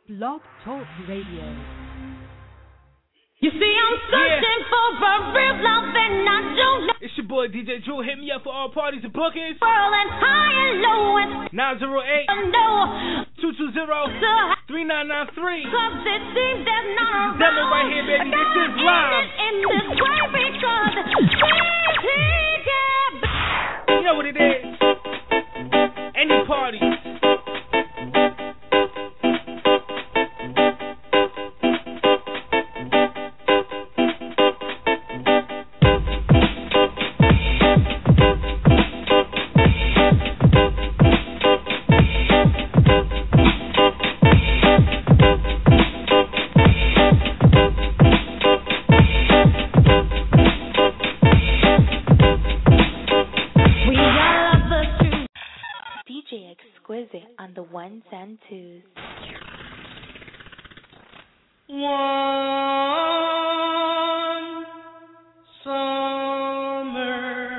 Blog Talk Radio. You see, I'm searching for a real love and I don't know. It's your boy DJ Drew. Hit me up for all parties and bookings. Whirling high and low and 908 no 220 3993. Cause it seems there's none This is Devin right here, baby. This is live. In this way because you know what it is. Any party. On the ones and twos. One summer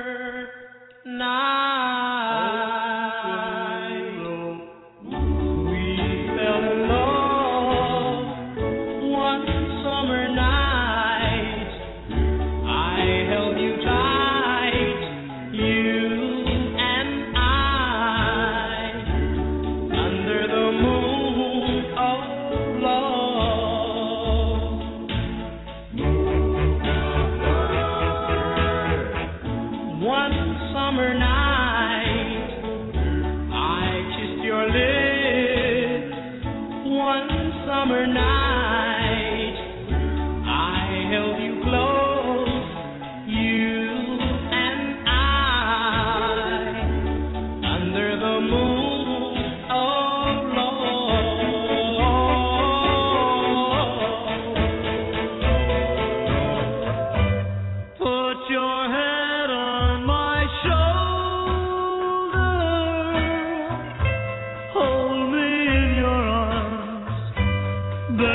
night, we fell in love. One summer night, I held you tight, you and I, under the moon of love. One summer night, I kissed your lips. One summer night, I held you close, you and I, under the moon of love. Put your head on my shoulder, hold me in your arms,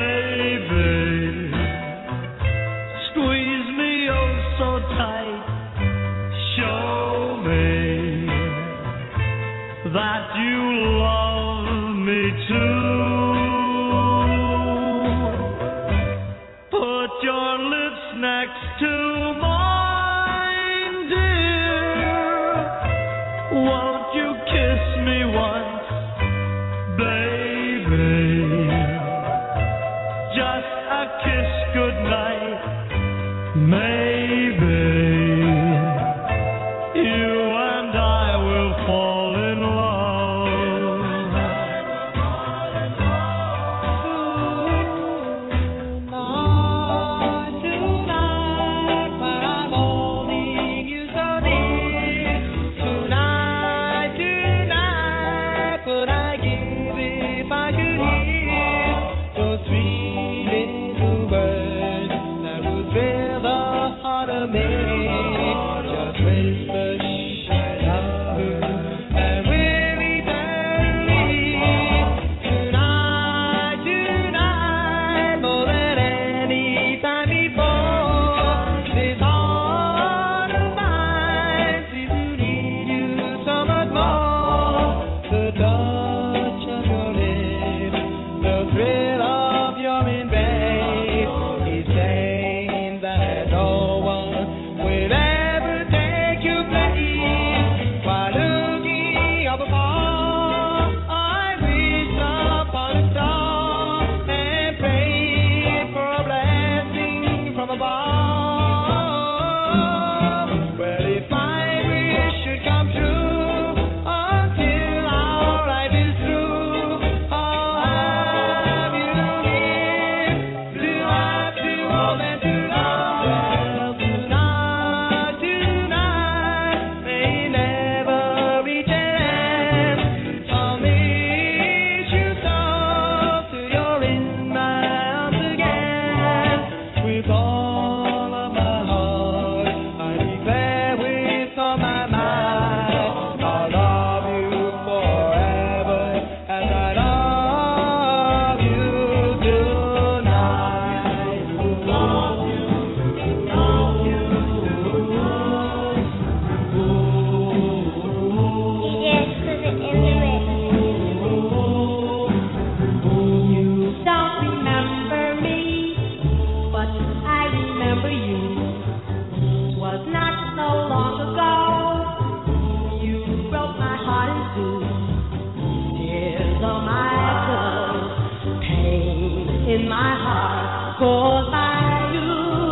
'cause by you.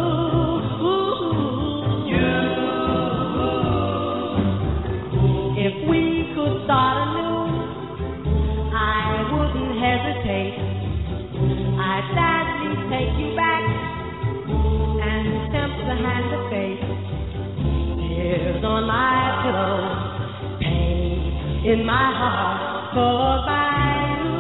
If we could start anew, I wouldn't hesitate. I'd gladly take you back and tempt the hand of fate. Tears on my pillow, pain in my heart, 'cause by you.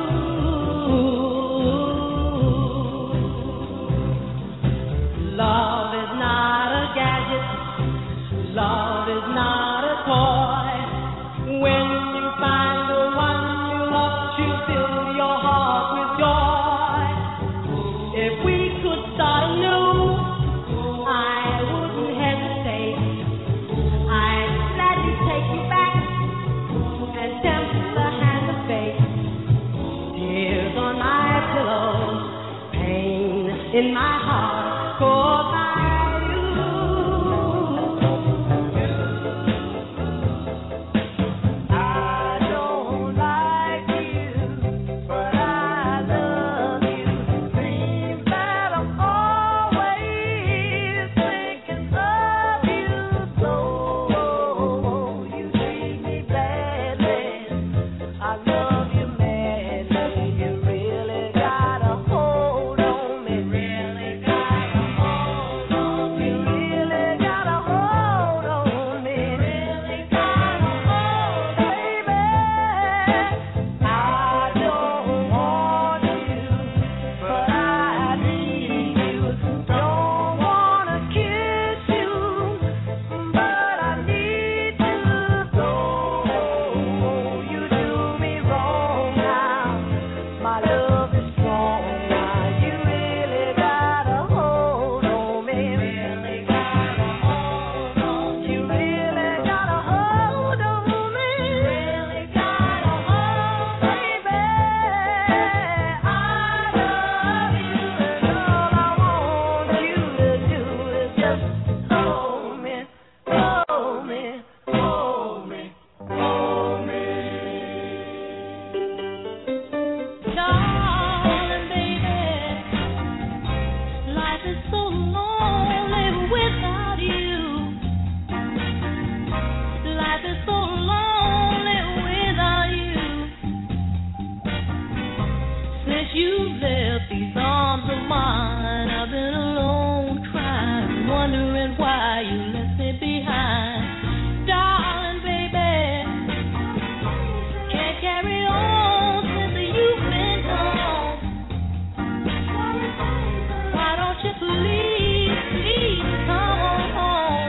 Love is not a gadget, love is not a toy. When you find the one you love, she'll fill your heart with joy. If we could start anew, I wouldn't hesitate. I'd gladly take you back and tempt the hand of fate. Tears on my pillow, pain in my heart, 'cause by you. I don't like you, but I love you. Seems that I'm always thinking of you. So you treat me badly, I love you madly. You really got a hold on me. Really got a hold on me. You really got a hold on me. Really got a hold, baby. I don't want you, but I need you. Don't wanna kiss you, but I need you. So you do me wrong now. My love is strong now. You really got a hold on me. Really got a hold on. You really got a hold on me. Really got a hold, baby. I love you, and all I want you to do is just hold me, hold me, hold me, hold me. Darling, baby, life is so lonely without you. Life is so lonely without you. Since you left these arms of mine, I've been alone, crying, wondering why you left me behind. Darling, baby, can't carry on since you've been gone. Why don't you please, please come on home?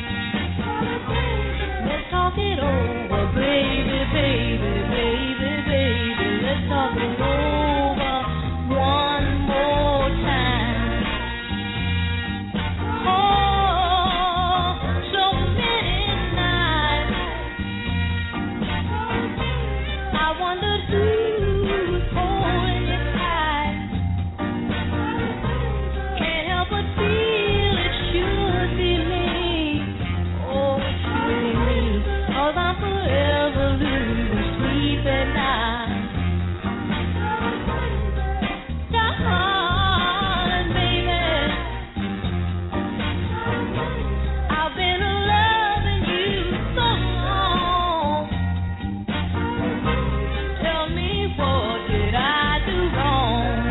Let's talk it over, baby, baby, baby, baby. Let's talk it over one more time. Oh, so many nights I wondered who's holding you tight. Can't help but feel it should be me. Oh, it should be me. 'Cause I'm forever losing sleep at night. Darling, baby, I've been loving you so long. Tell me, what did I do wrong?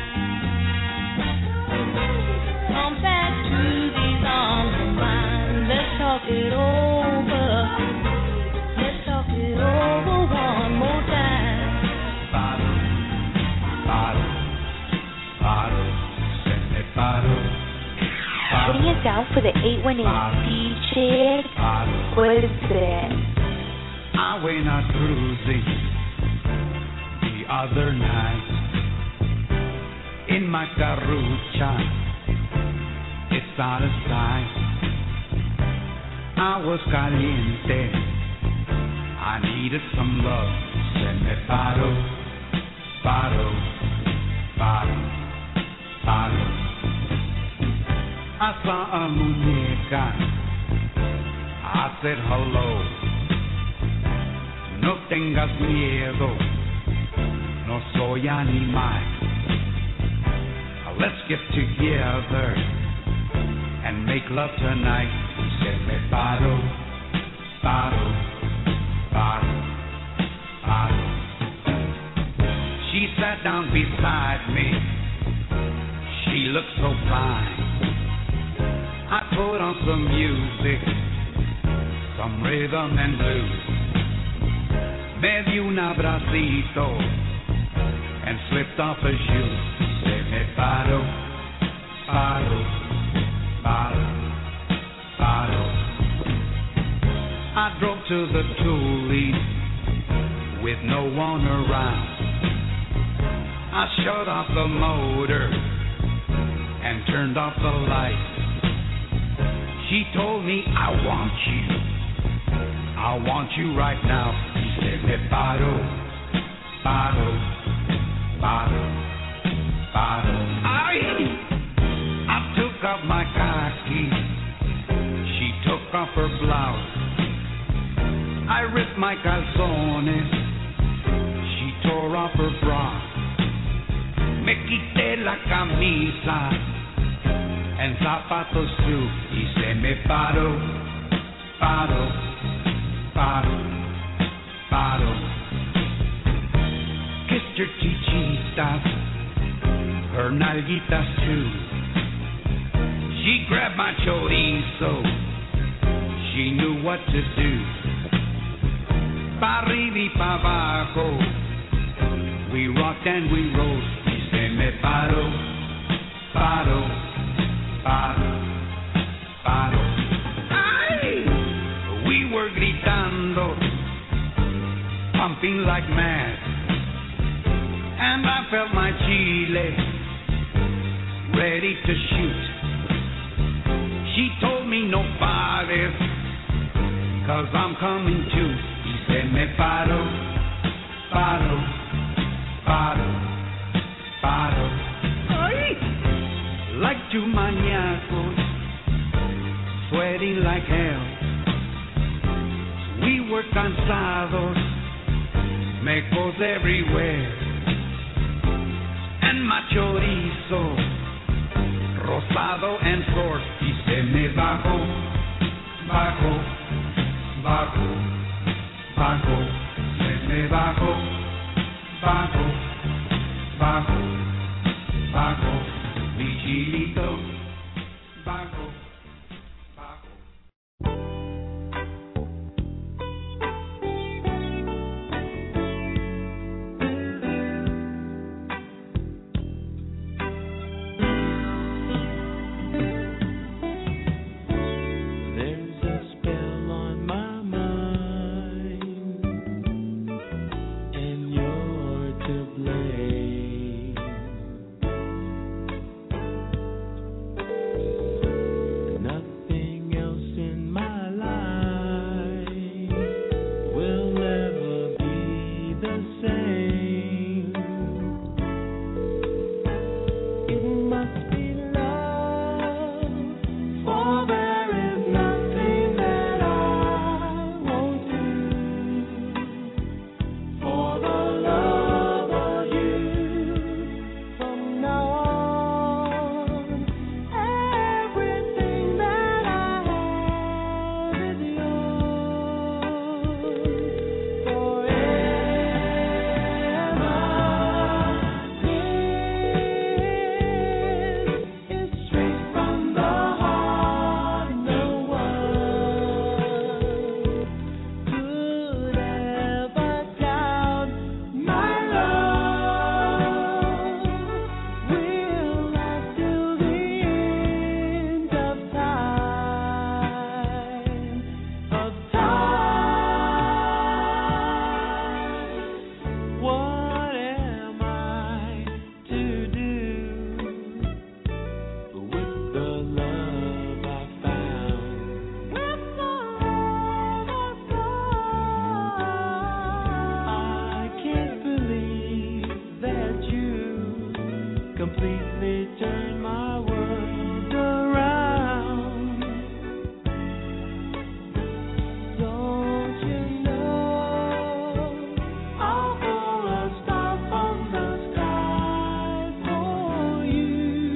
Come back to these arms of mine. Let's talk it over. Let's talk it over one more time. Paro, paro, paro, se me paro. Putting it down for the 818 DJ. Paro. What is that? I went out cruising the other night in my Carucha. It's out of sight. I was caliente. I needed some love. Se me paro, paro, paro, paro. I saw a muñeca. I said hello. No tengas miedo. No soy animal. I let's get together and make love tonight. He said, me bottle, bottle, bottle, bottle. She sat down beside me. She looked so fine. I put on some music, some rhythm and blues. Me di un abracito and slipped off her shoes. She said, me paro, paro, paro, paro. I drove to the Tulies with no one around. I shut off the motor and turned off the lights. She told me, I want you right now. She said, me paro, paro, paro, paro. I took off my khaki. She took off her blouse. I ripped my calzones. She tore off her bra. Me quité la camisa and zapatos too. He said, me paro, paro, paro, paro. Kissed her chichitas, her nalguitas too. She grabbed my chorizo, she knew what to do. Pa arriba y pa abajo, we rocked and we rolled. He said, me paro, paro, paro, paro. Ay! We were gritando, pumping like mad, and I felt my chile ready to shoot. She told me no pares, 'cause I'm coming too. He said, me paro, paro, paro, paro. Ay! Like two maniacos, sweating like hell. We were cansados, mecos everywhere. And my chorizo, rosado and sore. He said, me bajo, bajo, bajo, bajo. Said, me bajo, bajo, bajo, bajo. Mi chilito, bajo, bajo. There's a spell on my mind, and you're to blame. Nothing else in my life will ever be the same. It must be love, for there is nothing that I won't do for the love of you. From now on, everything that I have is yours forever. This is straight from the heart. No one could ever doubt my love will last till the end of time, What am I to do with the love I found? With the love I found, I can't believe that you completely turned my world around. Don't you know I'll pull a star from the sky for you?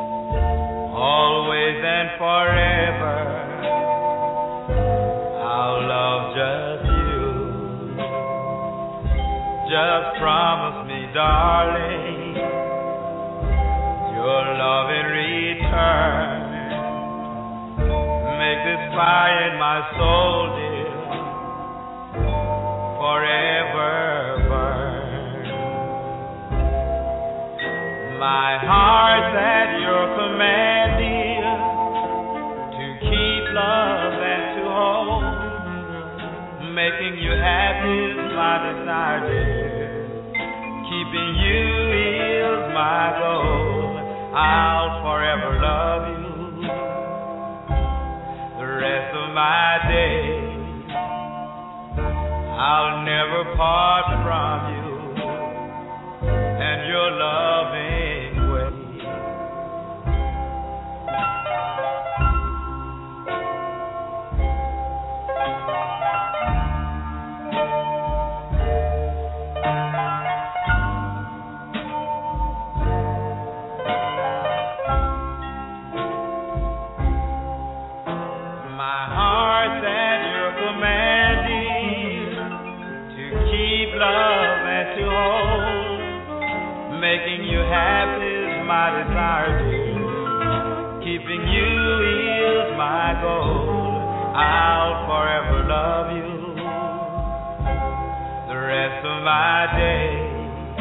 Just promise me, darling, your love in return. Make this fire in my soul, dear, forever burn. My heart's at your command, dear, to keep love and to hold. Making you happy is my desire, dear. Keeping you is my goal. I'll forever love you the rest of my days. I'll never part from you and your loving ways. Love and to hold, making you happy is my desire, dear. Keeping you is my goal. I'll forever love you the rest of my days.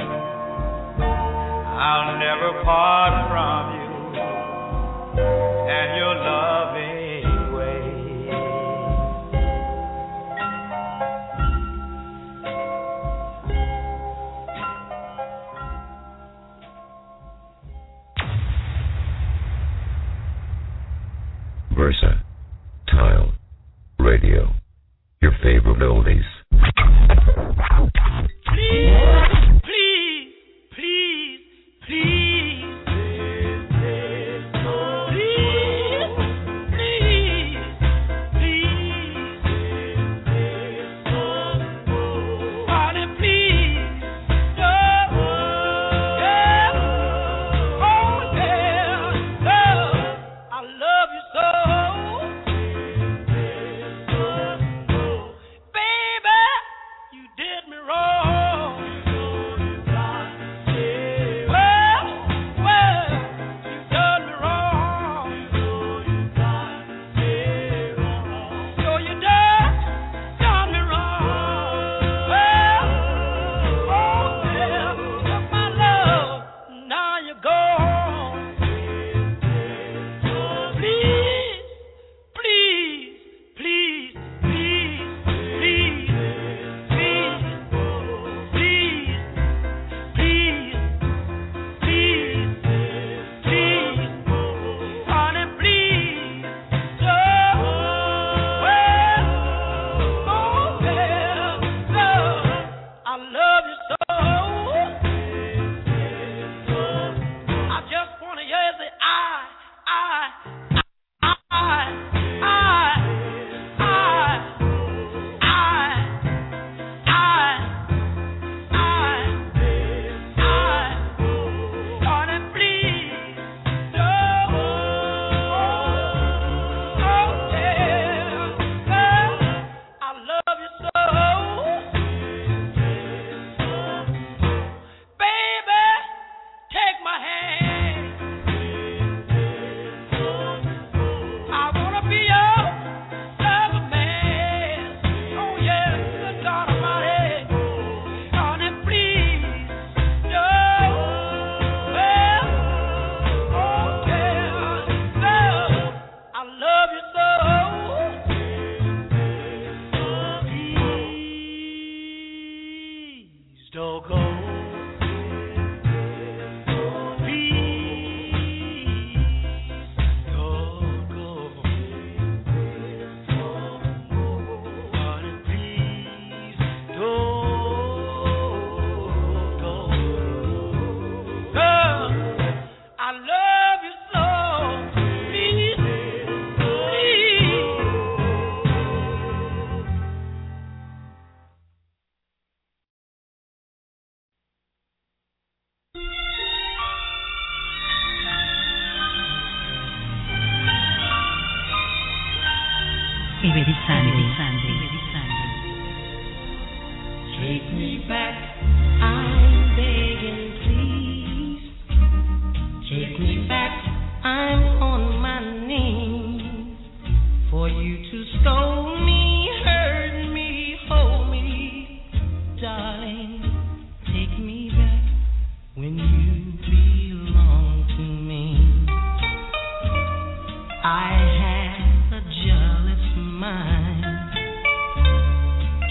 I'll never part from you and your loving ways. Versatile Radio, your favorite oldies. Did me wrong.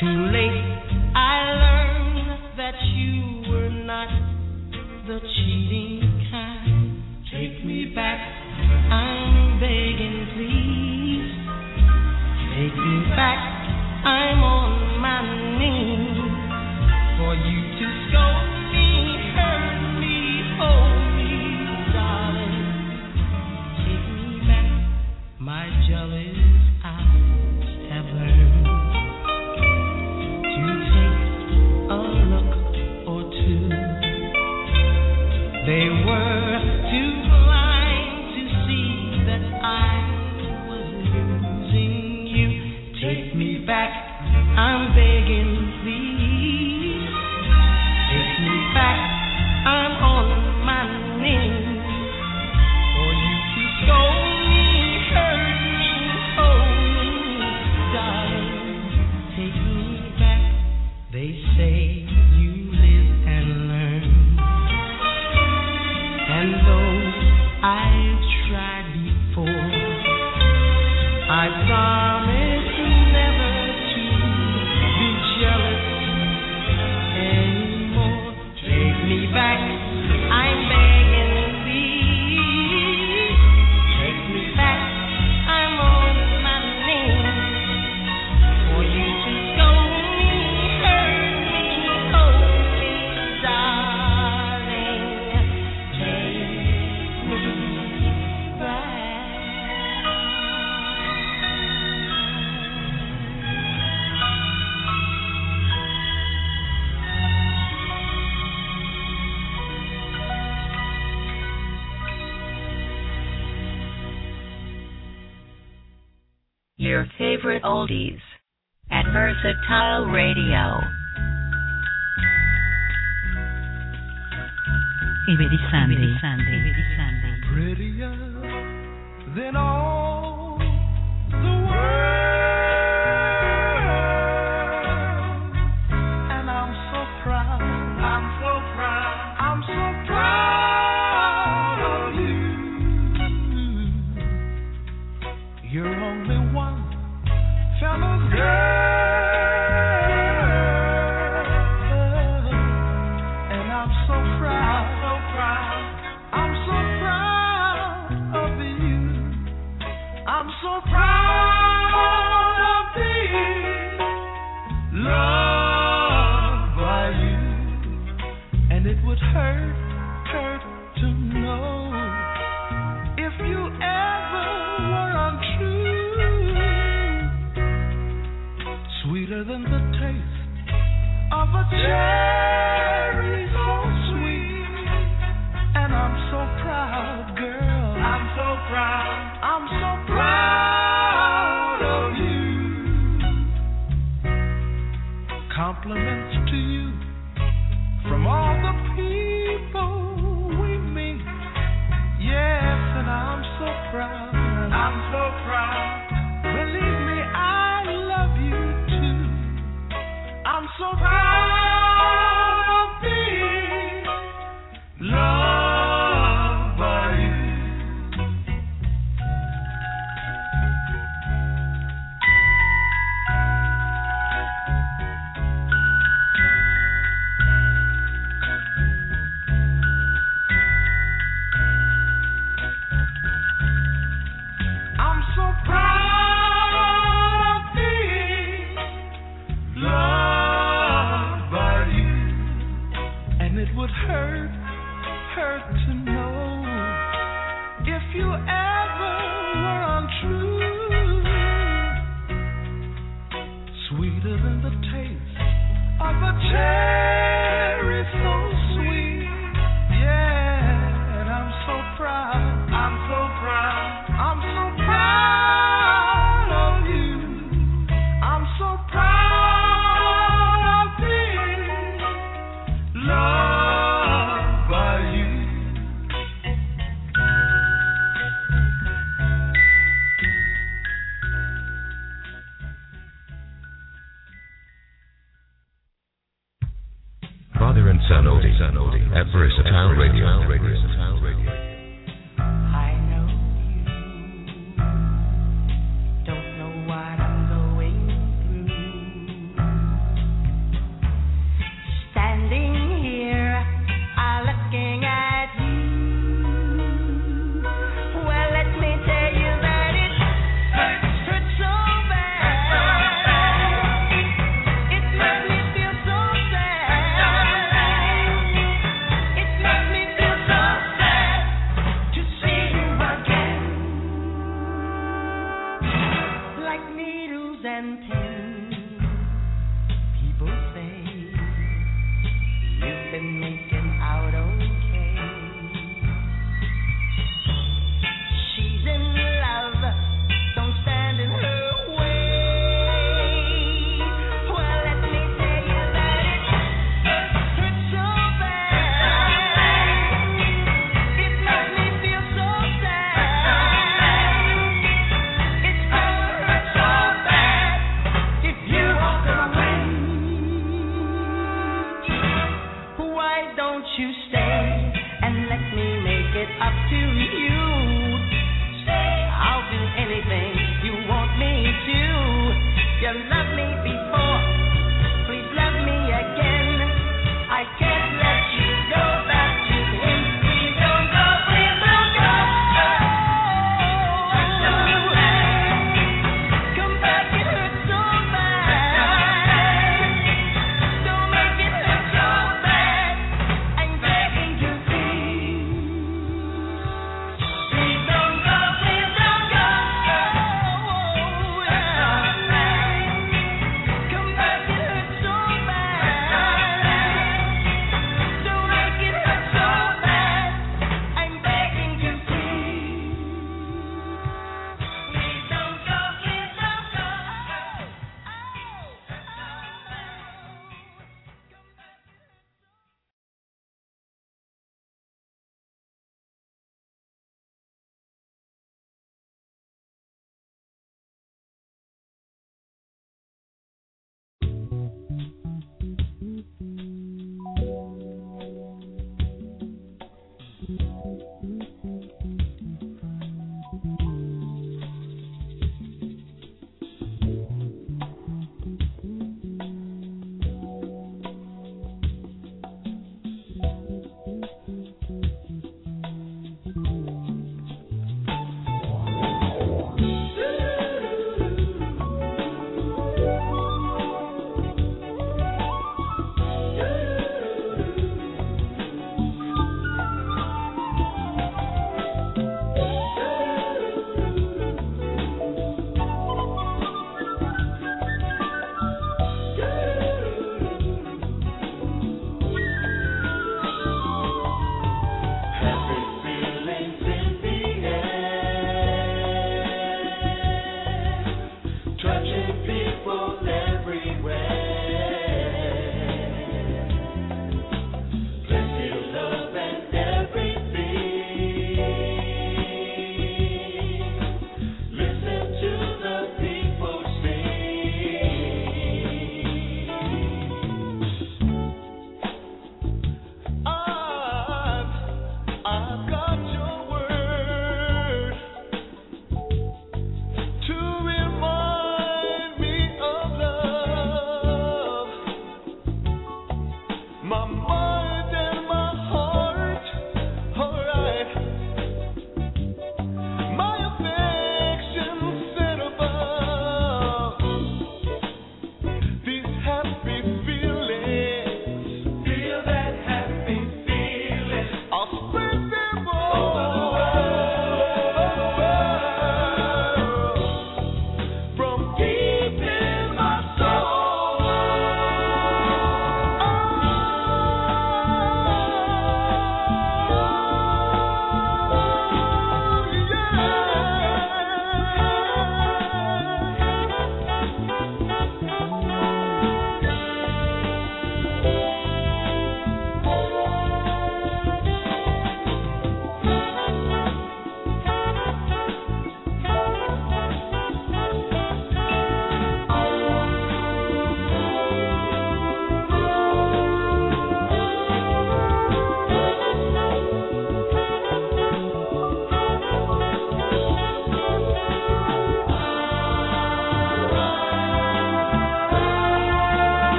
Too late, I learned that you were not the cheating kind. Take me back, I'm begging, please. Take me back, I'm on my knees. For you to scold me, hurt me, hold me, darling. Take me back, my jealous eyes have learned to take a look or two. They were too blind to see that I was losing you. Take me back, I'm begging, please. Take me back, I'm on my knees. For you to scold me, hurt me, hold me, darling. Take me back. They say you live and learn. And though I've tried before, I promise never to be jealous anymore. Take me back, I'm begging, please. Take me back, I'm on my knees. For you to scold me, hurt me, hold me, darling. Take me back. Your favorite oldies at Versatile Radio. Every Sunday. Prettier than all the world. And I'm so proud. I'm so proud. I'm so proud of you. You're only one fellow's girl. And I'm so proud. So proud. I'm so proud of you. I'm so proud of being loved by you. And it would hurt to know if you ever were untrue. Sweeter than the taste of a cherry, so sweet. And I'm so proud, girl. I'm so proud. I'm so proud of you. Compliments to you from all the people we meet. Yes, and I'm so proud. I'm so proud. Believe me, I love you too. I'm so proud of being loved by you. I'm so proud of being loved by you. And it would hurt to know if you ever were untrue. Sweeter than the taste of a cherry, so sweet. Yeah, and I'm so proud. I'm so proud. I'm so proud of you. I'm so proud of being loved by you. Father and Son Oldie at Versatile Radio. I know you don't know what I'm going through.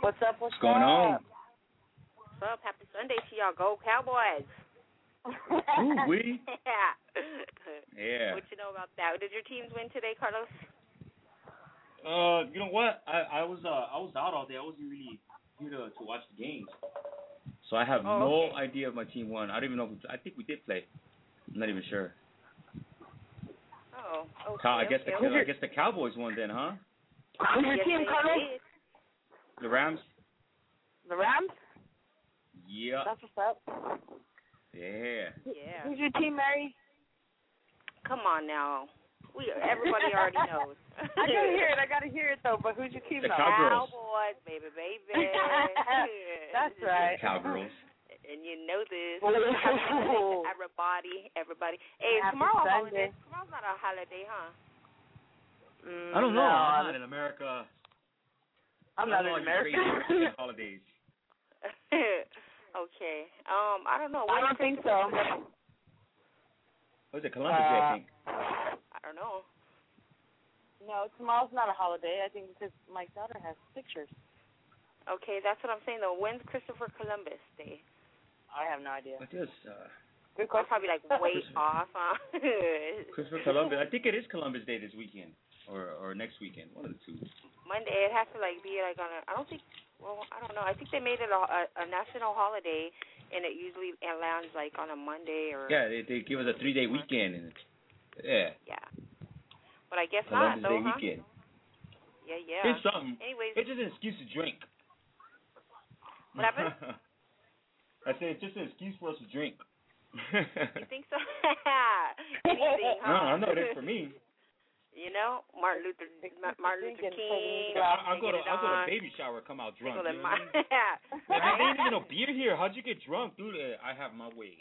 What's up? What's going on? What's up? Happy Sunday to y'all. Go Cowboys. Ooh, we. Yeah. Yeah. What you know about that? Did your teams win today, Carlos? You know what? I was out all day. I wasn't really here to watch the games, so I have no idea if my team won. I don't even know. I think we did play. I'm not even sure. Oh, okay. I guess the Cowboys won then, huh? Who's your team, Carlos? The Rams. The Rams? Yeah. That's what's up. Yeah. Yeah. Who's your team, Mary? Come on now. Everybody already knows. I gotta hear it though. But who's your team? The though? Cowboys, baby. That's right. Cowgirls. And you know this. Oh. Everybody. Hey, Happy tomorrow Sunday. holiday. Tomorrow's not a holiday, huh? I don't know. No, I'm not in America. I'm not in America. Holidays. Okay. I don't know. I don't think so. Was it Columbus Day, I think? I don't know. No, tomorrow's not a holiday. I think because my daughter has pictures. Okay, that's what I'm saying though. When's Christopher Columbus Day? I have no idea. I just, Good I'm question. probably like way off, huh? Christopher Columbus. I think it is Columbus Day this weekend or next weekend. One of the two. Monday. It has to be on a. I don't think. Well, I don't know. I think they made it a national holiday, and it usually lands like on a Monday or. Yeah, they give us a 3-day weekend, and yeah. Yeah. But I guess Columbus not though, Day huh? weekend. Yeah. Here's something. Anyways. It's just an excuse to drink. What happened? I said it's just an excuse for us to drink. You think so? Anything, huh? No, I know it is for me. You know, Martin Luther King. I'll go to baby shower, come out drunk. You know what I mean? Right? There ain't even no beer here. How'd you get drunk, dude? I have my way.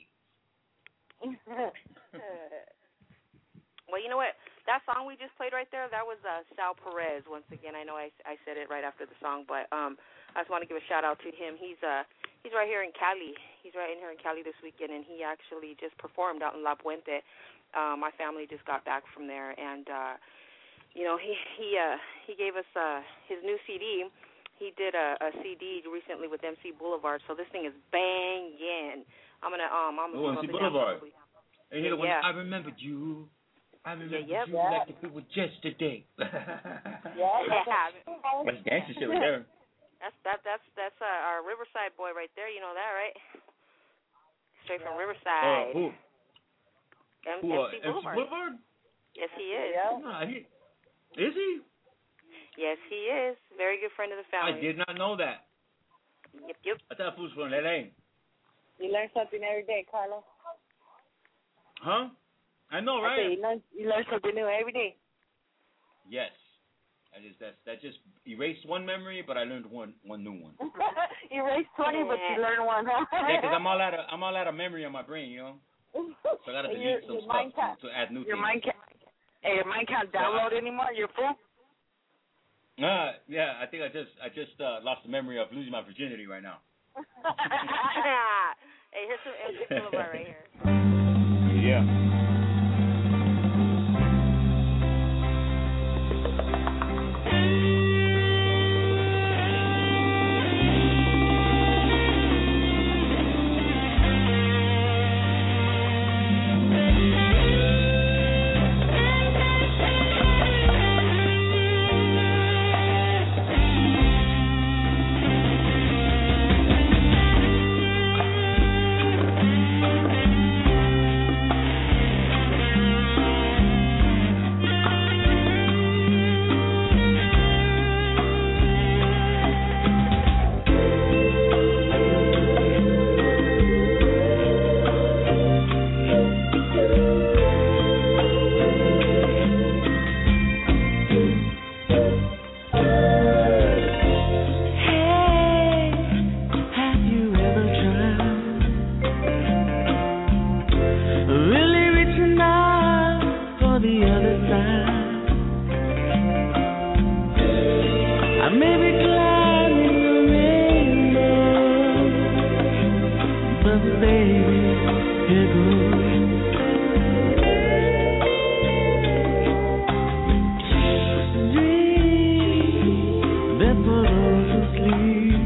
Well, you know what? That song we just played right there, that was Sal Perez. Once again, I know I said it right after the song, but I just want to give a shout out to him. He's right here in Cali. He's right in here in Cali this weekend, and he actually just performed out in La Puente. My family just got back from there, and you know, he gave us his new CD. He did a CD recently with MC Boulevard, so this thing is banging. I'm MC Boulevard. And yeah. I remembered you. I remember you like if it was yesterday. That's gangster shit right there. That's our Riverside boy right there. You know that, right? Straight from Riverside. Who? MC Boulevard. Yes, he is. Yeah. Is he? Yes, he is. Very good friend of the family. I did not know that. Yep. I thought he was from LA. You learn something every day, Carlos. Huh? I know, right? You learn something new every day. Yes. That just erased one memory, but I learned one new one. Erased 20, but you learned one, huh? Yeah, because I'm all out of memory on my brain, you know. So I gotta delete some stuff to add new things. Your mind can't download anymore. You're full. Yeah. I think I just lost the memory of losing my virginity right now. Hey, here's some MC Boulevard right here. Yeah. Sleep.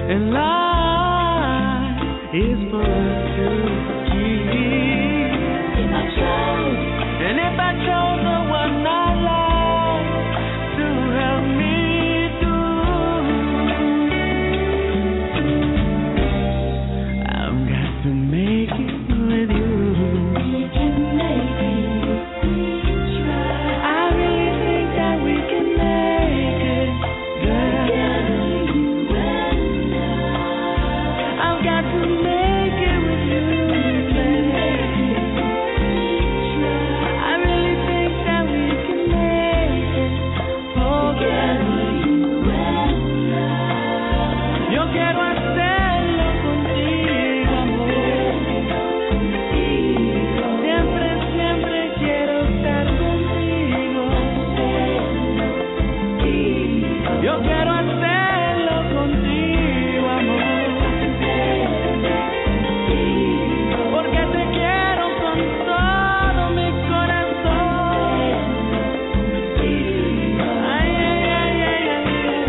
and life is for us to keep. If I chose, and if I chose the one I love to help me through, I've got to make it with you. We can make it. Try. I really think that we can make it, girl. I've got to make it with you, baby. I really think that we can make it. Oh, girl. Yo quiero hacerlo contigo, amor. Siempre, siempre quiero estar contigo. Yo quiero hacerlo contigo, amor. Porque te quiero con todo mi corazón. Ay, ay, ay, ay, ay,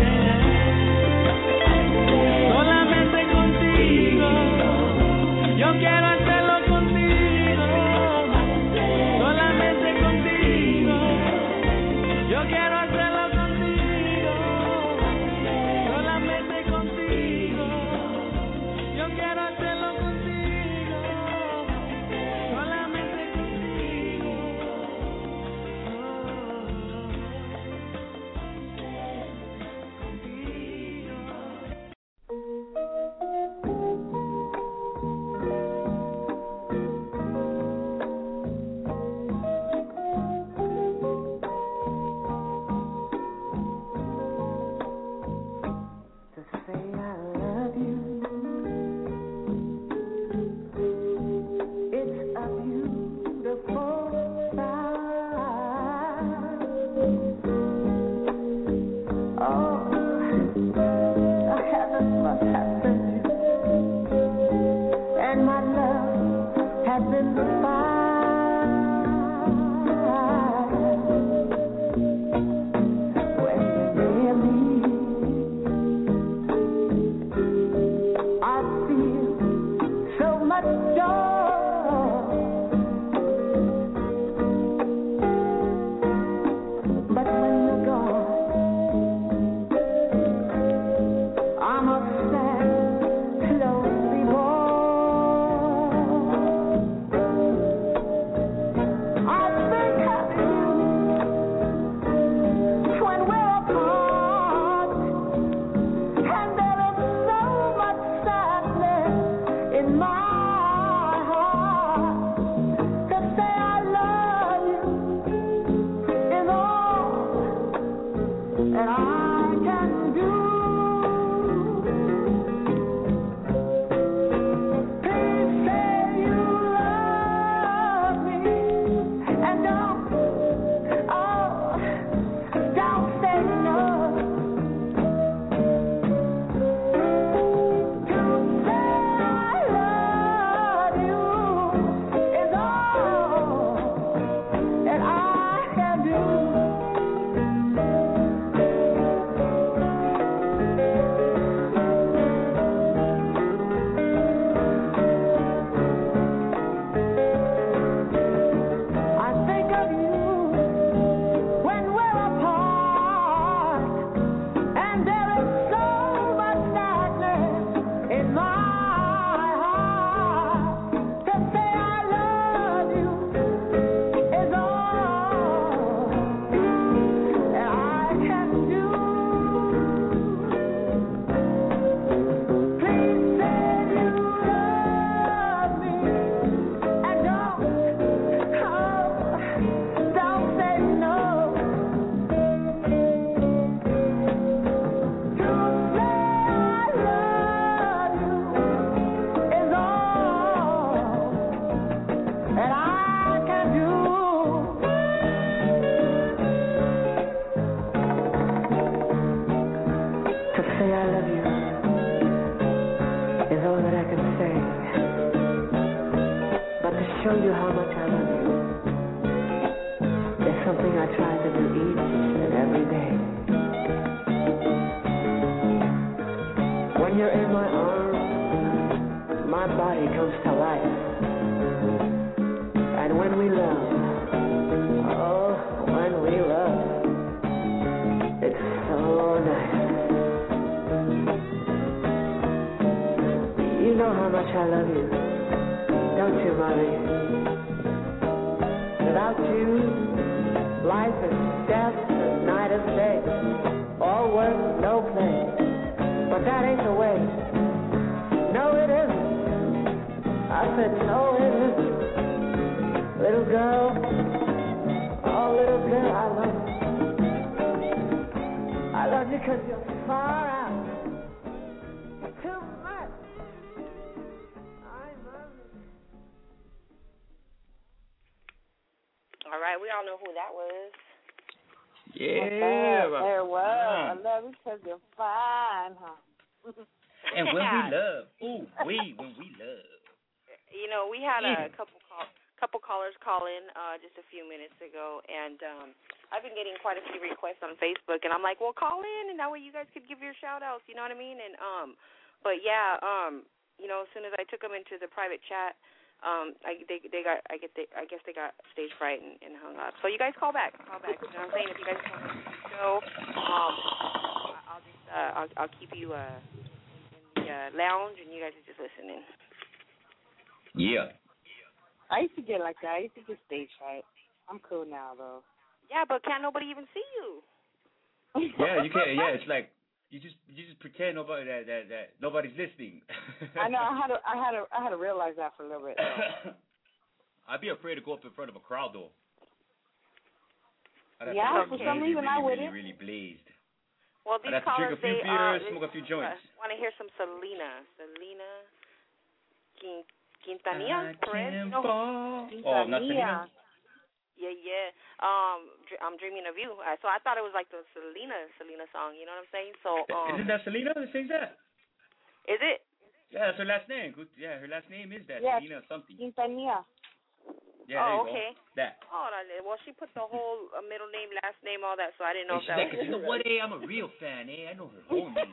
solamente contigo. Yo quiero hacerlo contigo. Solamente contigo. Yo quiero hacerlo contigo. Solamente contigo. Yo quiero hacerlo contigo. Solamente contigo. To say I love you, it's a beautiful sight. Oh, heaven must have sent you, and my love has been the fire. When you're near me, I feel so much joy, but when you're gone, I'm a sad, lonely boy. I think of you when we're apart, and there is so much sadness in my heart. To say I love you is all that I can do. Please say you love me, and don't say no. To say I love you is all that I can do. I think of you when we're apart, and there is so much sadness in my heart. To say I love you is all that I can do. Please say you love me, and don't say no. To say I love you is all that I can do. To say I love you is all that I can say. But to show you how much I love you is something I try to do each and every day. When When you're in my arms, my body comes to life. And when we love, oh, when we love, it's so nice. You know how much I love you, don't you, mommy? Without you, life is death and night is day. All work, no play. But that ain't the way. No, it isn't. I said, no, it isn't. Little girl, oh, little girl, I love you. I love you because you're far out. Too much. I love you. All right, we all know who that was. Yeah. There was. I love you because you're fine, huh? And when we love. Ooh, when we love. You know, we had a couple callers call in just a few minutes ago, and I've been getting quite a few requests on Facebook, and I'm like, well, call in, and that way you guys could give your shout-outs, you know what I mean? And but yeah, you know, as soon as I took them into the private chat, I guess they got stage fright and hung up. So you guys call back. You know what I'm saying? If you guys want to show, I'll keep you in the lounge, and you guys are just listening. Yeah. I used to get like that. I used to get stage fright. I'm cool now, though. Yeah, but can't nobody even see you? Yeah, you can't. Yeah, it's like you just pretend nobody that nobody's listening. I know. I had to realize that for a little bit. I'd be afraid to go up in front of a crowd though. Yeah, for some reason I wouldn't. Really blazed. Well, these I'd have to callers, drink a few beers, smoke a few joints. Want to hear some Selena Quintanilla, correct? No. Oh, not Selena. Yeah. I'm dreaming of you. So I thought it was like the Selena song. You know what I'm saying? So isn't that Selena that sings that? Is it? Yeah, that's her last name. Yeah, her last name is that, Selena something. Quintanilla. Yeah, there you go. Okay. That. Oh, well, she put the whole middle name, last name, all that, so I didn't know if that was. You know what? Hey, I'm a real fan. Hey, I know her whole name.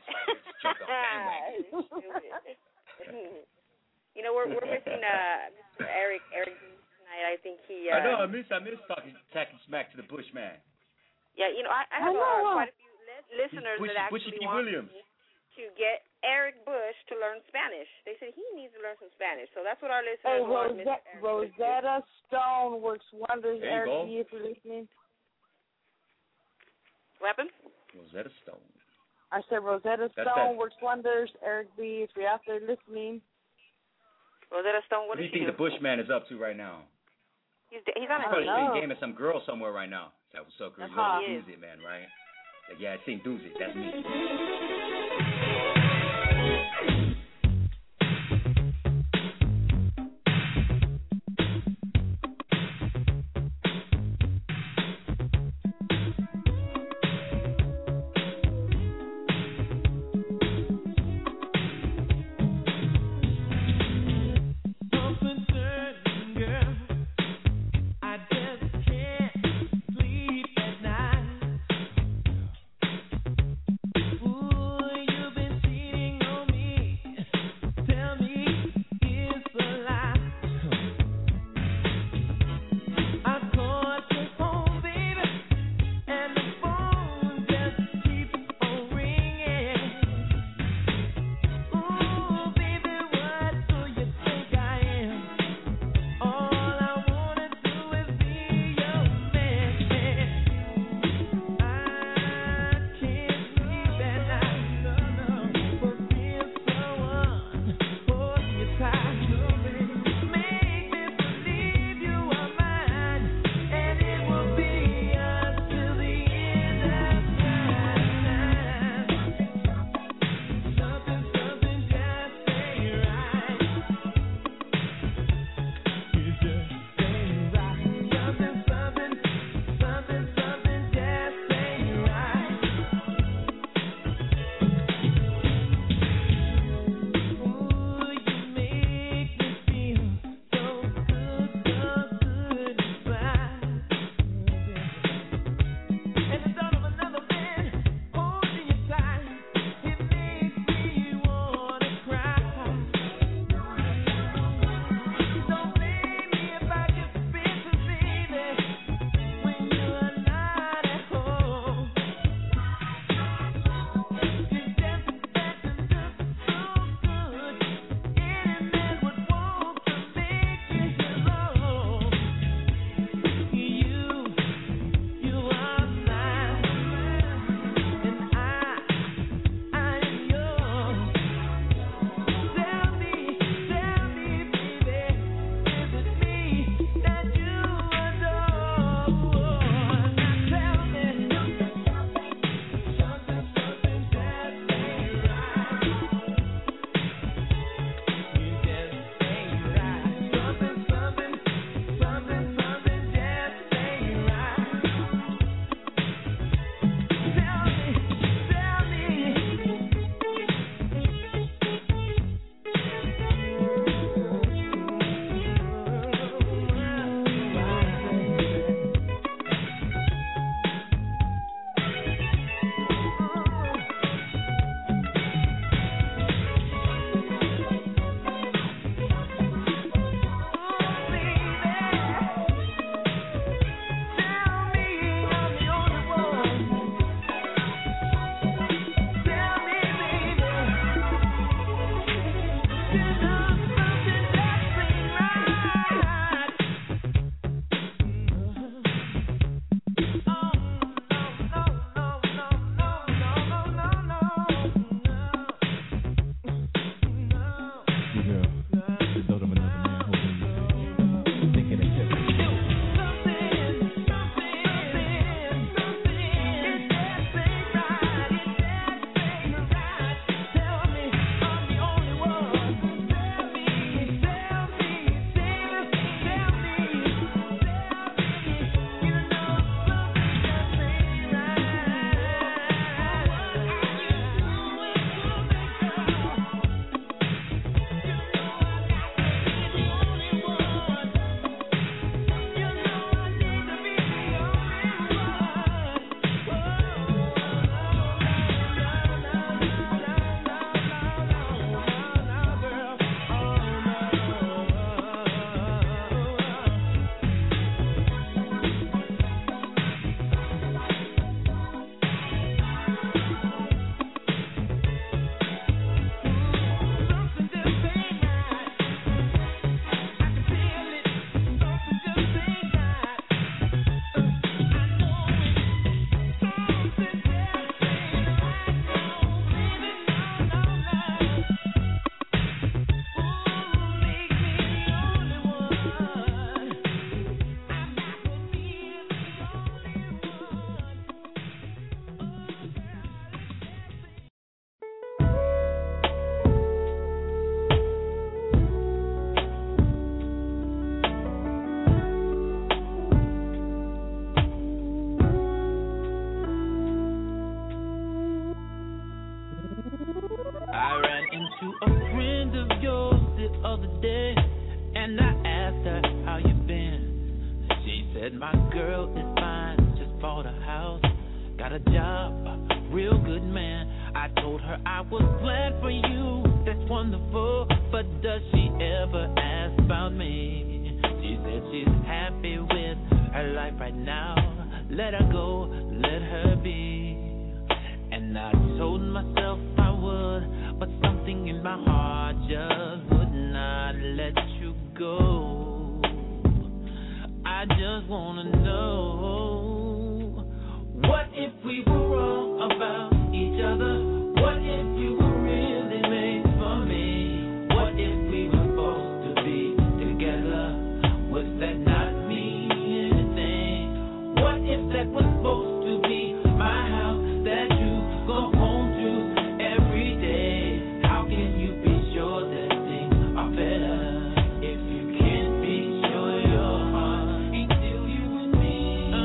You know, we're missing Mr. Eric tonight. I think he. I know. I miss talking smack to the Bushman. Yeah, you know, I have quite a few listeners that actually want to get Eric Bush to learn Spanish. They said he needs to learn some Spanish, so that's what our listeners want. Rosetta Stone works wonders, Eric B, if you're listening. What happened? Rosetta Stone. I said Rosetta Stone works wonders, Eric B, if you're out there listening. Rosetta Stone, what do you think the Bushman is up to right now? He's on a probably playing game with some girl somewhere right now. That was so crazy. Doozy, man, right? Like, yeah, I seen Doozy. That's me. Ooh, you I ran into a friend of yours the other day, and I asked her how you been. She said my girl is fine, just bought a house, got a job, a real good man. I told her I was glad for you, that's wonderful, but does she ever ask about me? She said she's happy with her life right now. Let her go, let her be. And I told myself I would, but something in my heart just would not let you go. I just wanna know, what if we were wrong about each other? What if you were really made for me? What if we were supposed to be together? Would that not mean anything? What if that was supposed to be my house that you go home to every day? How can you be sure that things are better if you can't be sure your heart ain't still you and me?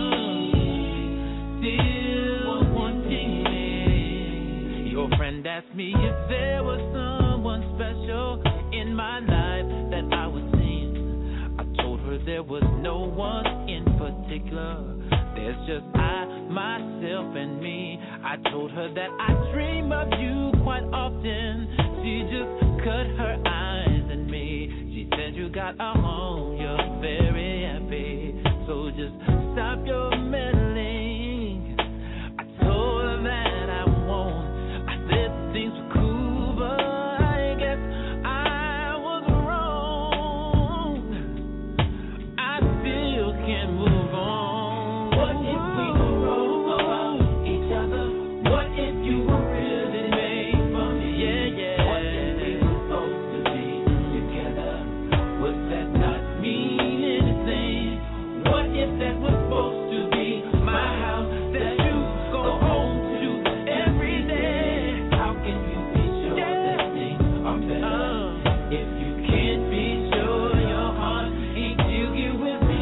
Still wanting me. Your friend asked me if there was someone special in my life that I was seeing. I told her there was no one in particular. There's just I, myself, and me. I told her that I dream of you quite often. She just cut her eyes at me. She said you got a home, you're very happy. So just stop your meddling. I told her that I won't. I said things were cool, but I guess I was wrong. I still can't move on. What if we were wrong about each other? What if you were really made for me? Yeah, yeah. What if we were supposed to be together? Would that not mean anything? What if that was supposed to be my house that you go home to every day? How can you be sure that things are better if you can't be sure your heart ain't still here with me?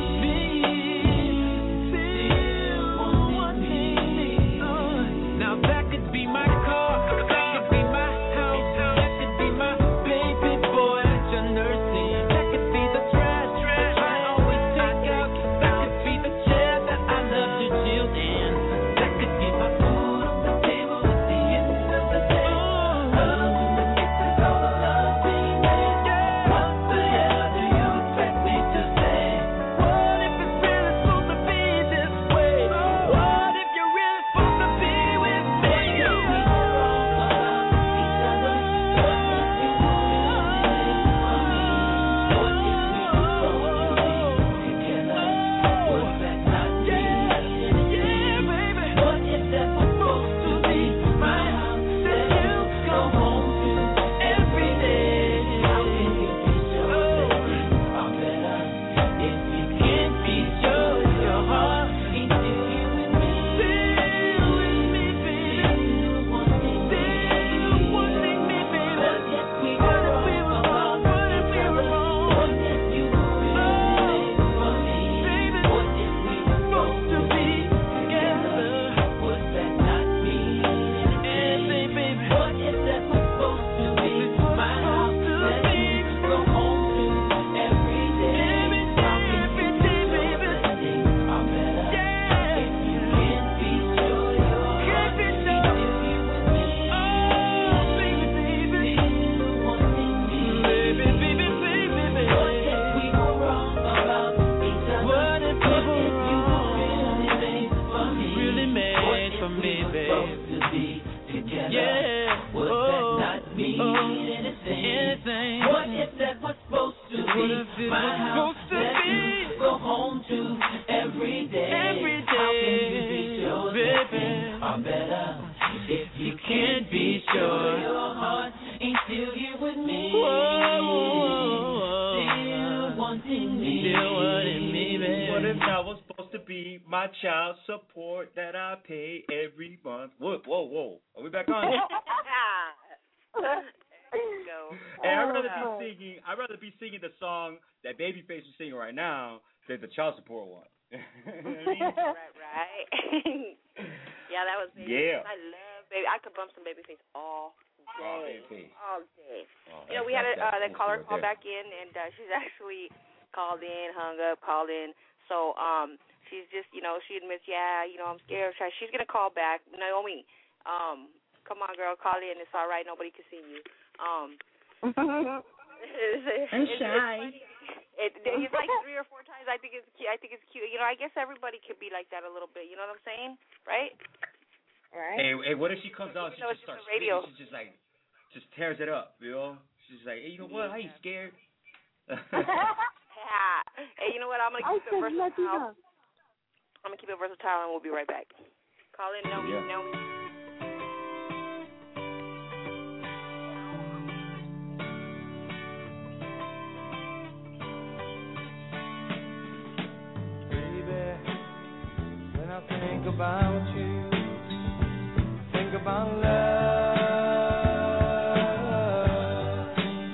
Now that could be my car, that could be my house, that could be my baby boy that you're nursing, that could be the trash I always take out, that could be the chair that I love to chill in, that could be my food on the table at the end of the day. This is all the love being made. What the hell do you expect me to say? What if it's really supposed to be this way? What if you're really supposed to be with me? What if that was supposed to be my child support that I pay every month? Whoa, whoa, whoa. Are we back on? There you go. Hey, I'd rather be singing the song that Babyface is singing right now than the child support one. Right. Yeah, that was Babyface. Yeah. I love Baby. I could bump some Babyface all day. face. All day. Oh, You know, we had that caller right call there. back in, and she's actually called in, hung up, called in. So she's just, you know, she admits, yeah, you know, I'm scared. She's gonna call back. Naomi, come on, girl, call in. It's all right. Nobody can see you. I'm shy. It's like 3 or 4 times. I think it's cute. You know, I guess everybody could be like that a little bit. You know what I'm saying? Right? Right. Hey, what if she comes out? She just starts radio. She just like, just tears it up. You know? She's like, hey, you know what? I ain't scared. Yeah. Hey, you know what? I'm gonna keep it versatile. I'm gonna keep it versatile, and we'll be right back. Call in, Naomi. When I think about you, think about love,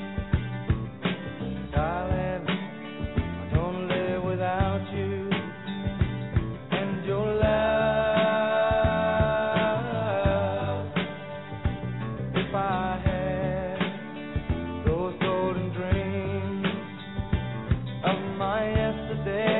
darling, I don't live without you and your love. If I had those golden dreams of my yesterday,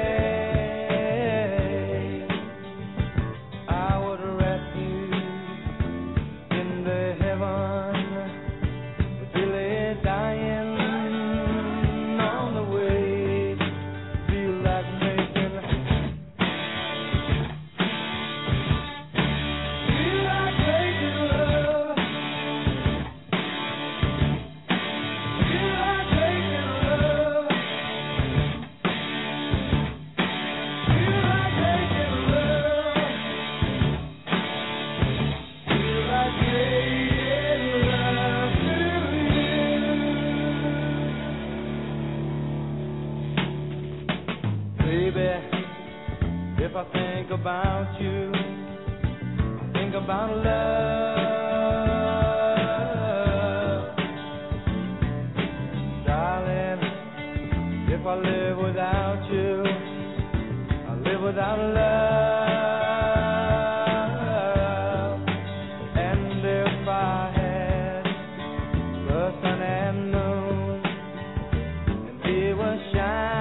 if I think about you, I think about love, darling. If I live without you, I live without love. And if I had the sun and moon, and they were shining,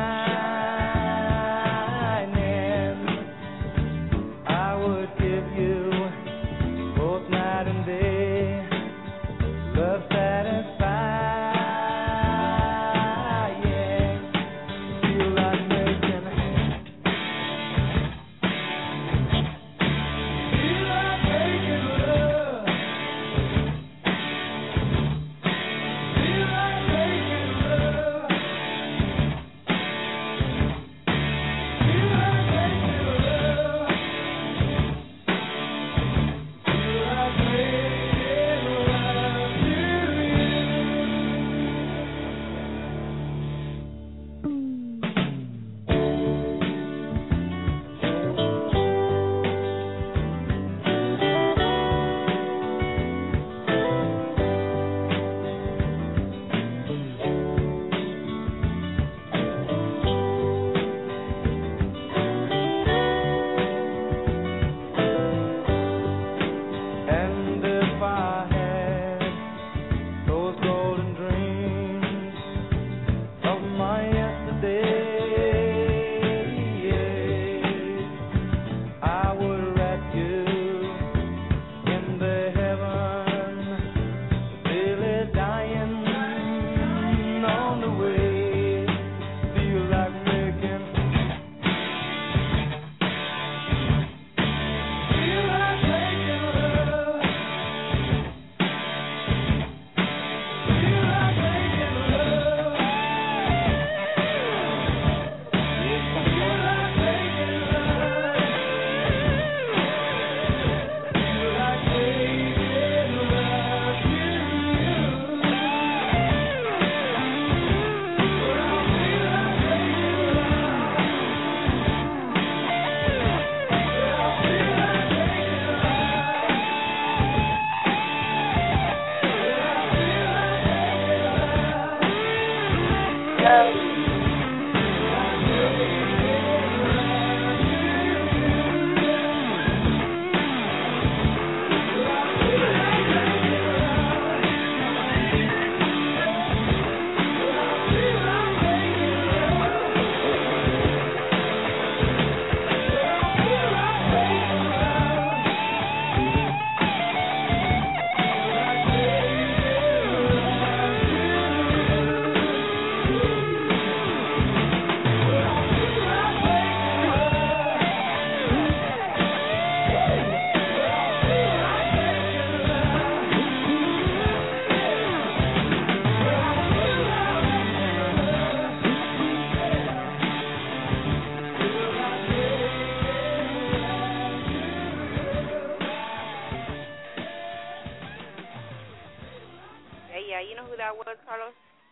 You know who that was, Carlos?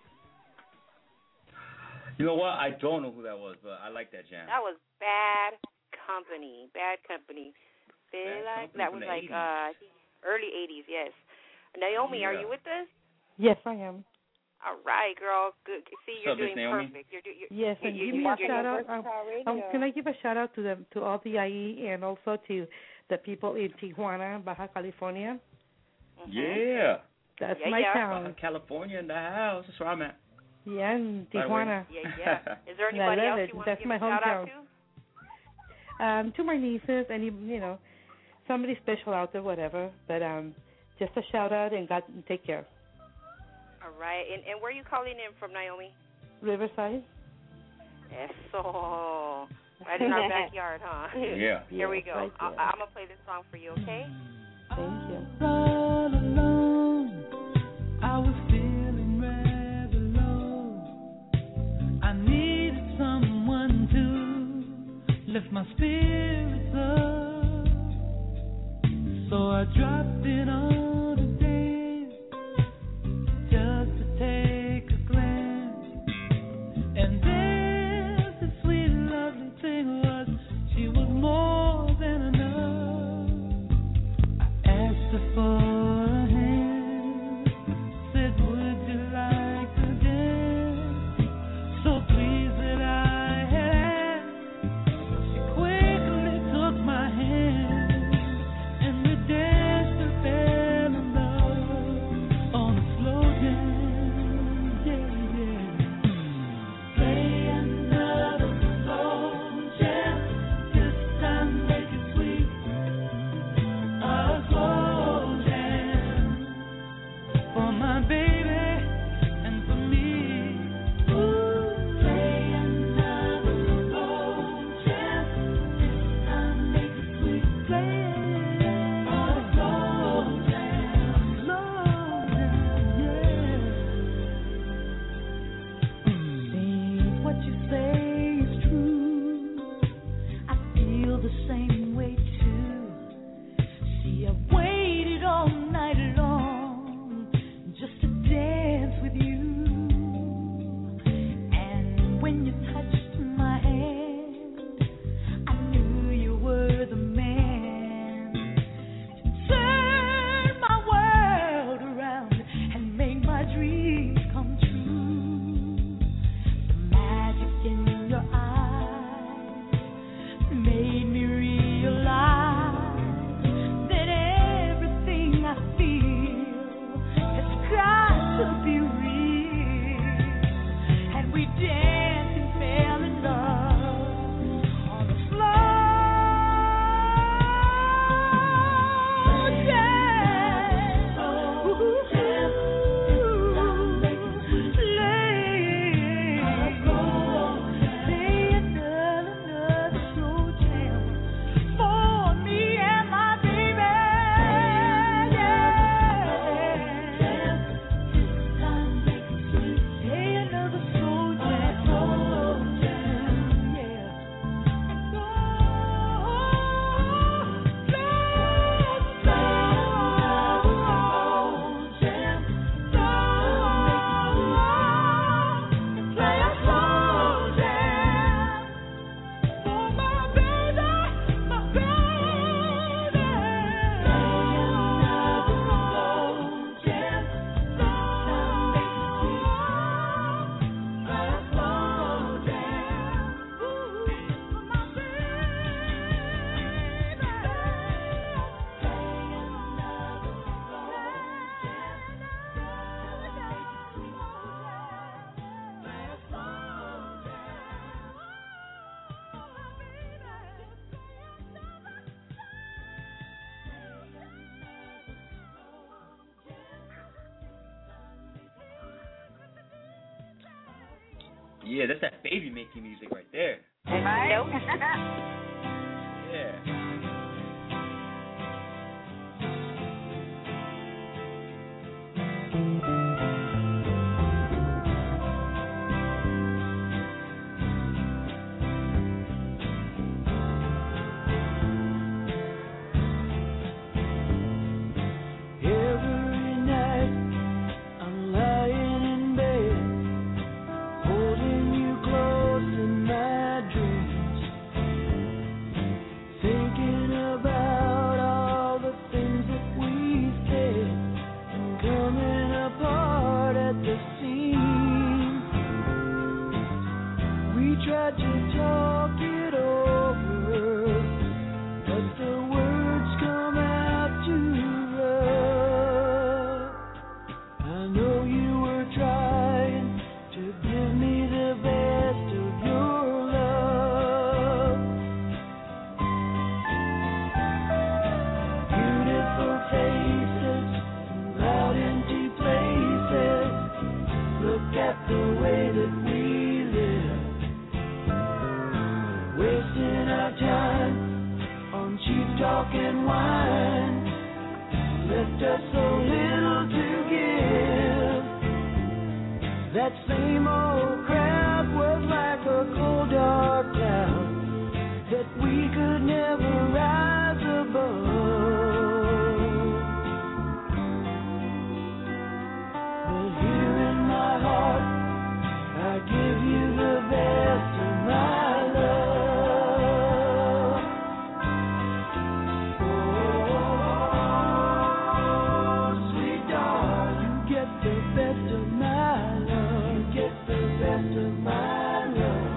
You know what? I don't know who that was, but I like that jam. That was Bad Company. Bad Company. That was like early 80s, yes. Naomi, are you with us? Yes, I am. All right, girl. Good. See, you're doing Naomi? perfect. Yes, and give me a shout out. Can I give a shout out to all the IE and also to the people in Tijuana, Baja California? Yeah. That's my town. Baja California in the house. That's where I'm at. Yeah, in Tijuana. Yeah. Is there anybody else you want to give a shout out to? To my nieces, somebody special out there, whatever. But just a shout out and God take care. All right. And where are you calling in from, Naomi? Riverside. Eso. Right in our backyard, huh? Yeah. Here we go. Right I'm going to play this song for you, okay? Thank you. All alone, I was feeling rather low. I needed someone to lift my spirits up. So I dropped in on a dance just to take a glance. And there, the sweet, lovely thing was, she was more than enough. I asked her for a hand, said, would you like to dance? So pleased that I had asked, she quickly took my hand, and we danced and fell in love on a slow jam, yeah. Play another slow jam, this time make it sweet. A slow jam for my baby and for me. Ooh, play another slow jam, this time make it sweet. Play a slow jam, yeah. Think what you say is true. I feel the same way too. See, I've waited all night long just to dance with you. And when you touched my hand, I knew you were the man to turn my world around and make my dreams come true. The magic in your eyes made me realize that everything I feel has got to be real. And we danced and fell in love on a slow jam. Ooh, play another slow jam for me and my baby. Play another slow jam, play a slow jam for my baby, my baby. Yeah, that's that baby making music right there. Nope. Yeah. Every night I'm lying tried to talk it over, but the words come out too rough. I know you were trying to give me the best of your love. Beautiful faces, loud empty places. Look at the way that we live, wasting our time on cheap talk and wine. Left us so little to give. That same old crowd was like a cold dark cloud that we could never rise above. But here in my heart, I give you the best of my love. Oh, sweet darling, you get the best of my love. You get the best of my love.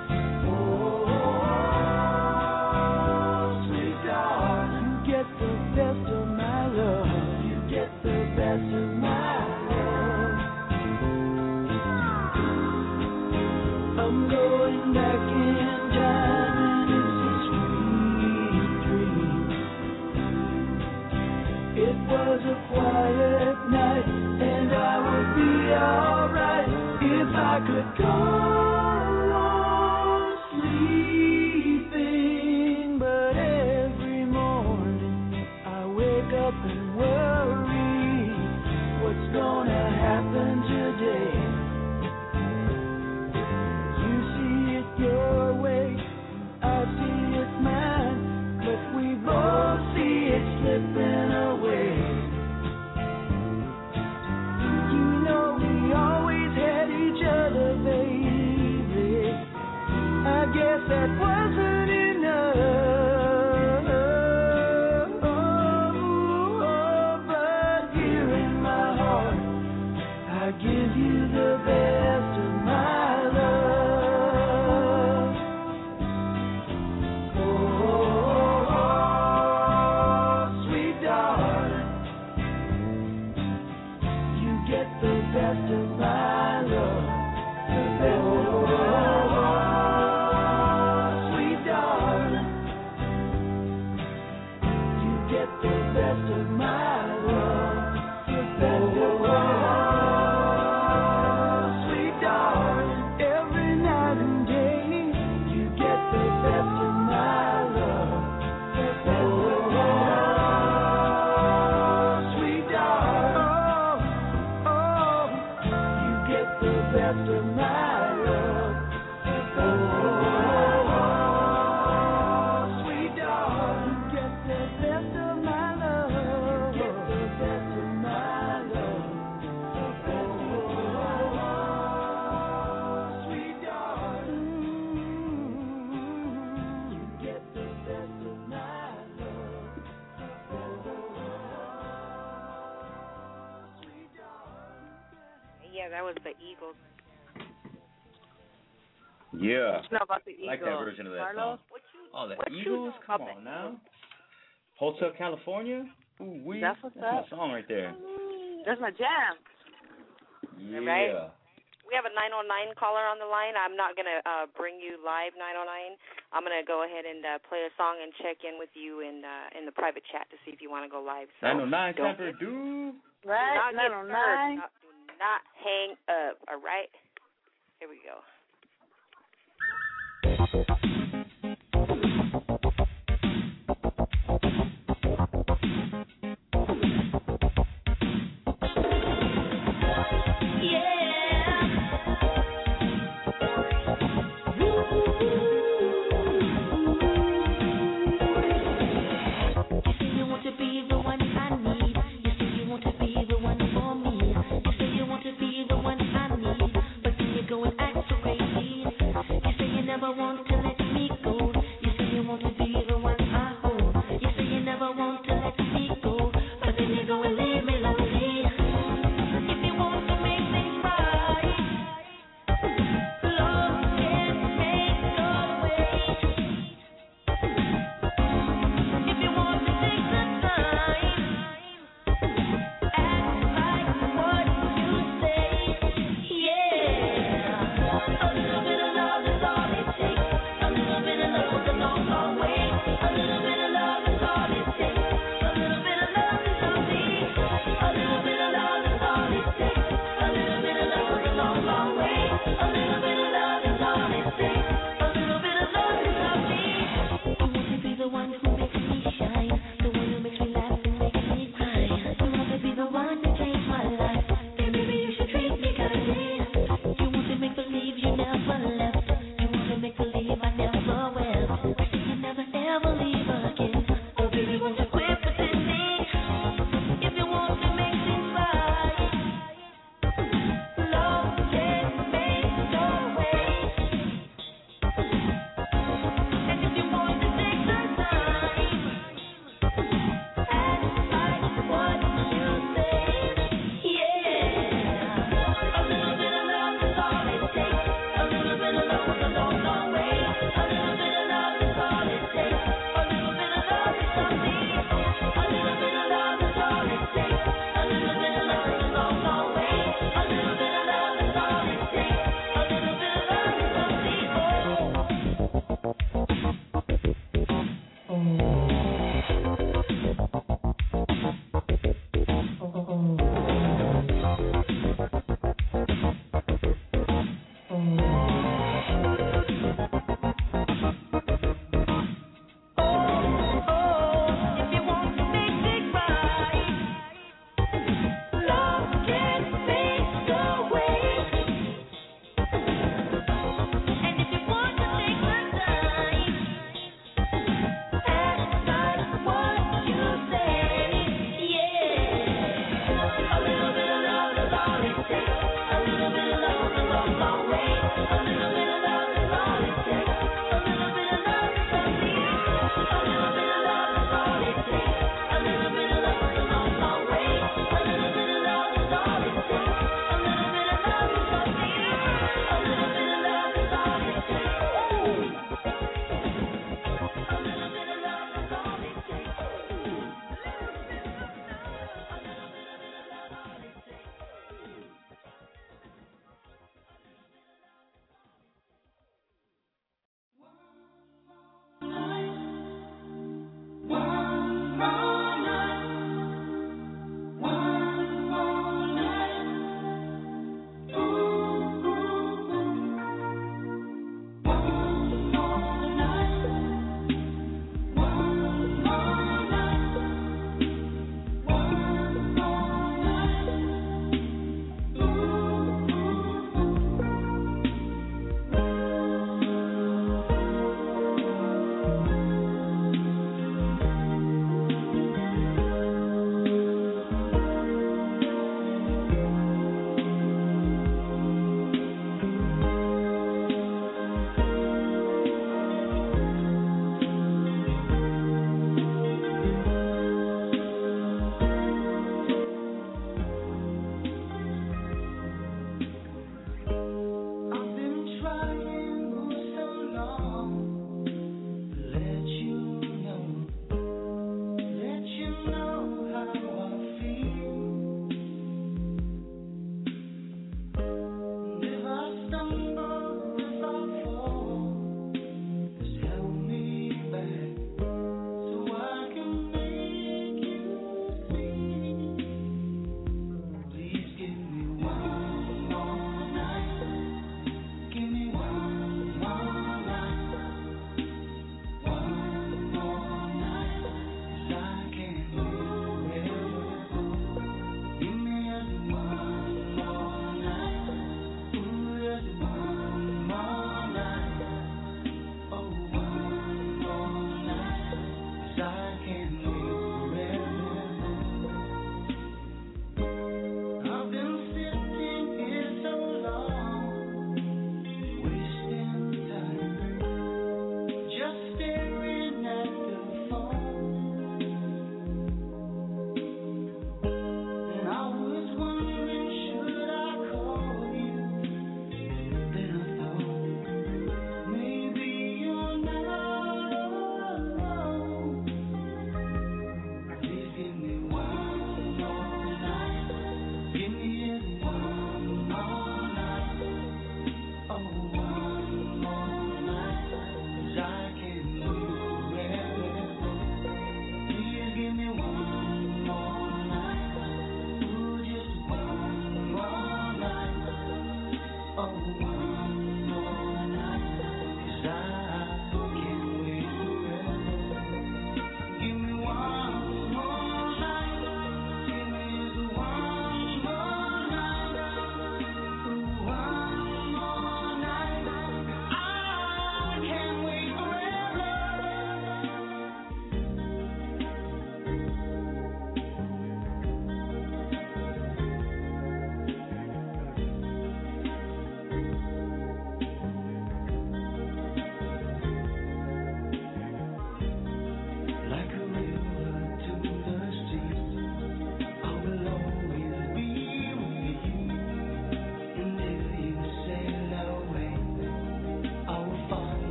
Oh, sweet darling, you get the best of my love. You get the best of my love. I'm going back in time and it's a sweet dream. It was a quiet night and I would be alright if I could go on sleeping. But every morning I wake up and worry what's gonna happen today. You see it your way, I see it mine, but we both see it slipping away. You know we always had each other, baby. I guess that wasn't enough. But here in my heart, I give you the best of my love. Oh, sweet darling, you get the best of my love. The best of my love. Sweet darling, you get the best of my love. The best of my love. Sweet darling, every night and day, you get the best of my love. The best of my love. Sweet darling, oh, you get the best of my love. The best of my love. Sweet darling, you get the best of my love. Get the best of my love. The best of my love. Sweet darling, you get the best of my love. Yeah, that was the Eagles. Yeah. What you know about the I like that Eagles, version of that Carlos? song. Oh, the what you Eagles? know Come about on the now. Hotel California? Ooh, wee. That's what's my up. song right there. That's my jam. Yeah. Right? We have a 909 caller on the line. I'm not going to bring you live 909. I'm going to go ahead and play a song and check in with you in the private chat to see if you want to go live. So 909 don't Temper do. Right, do not get 909. stirred. Do not hang up, all right? Here we go. Never want to let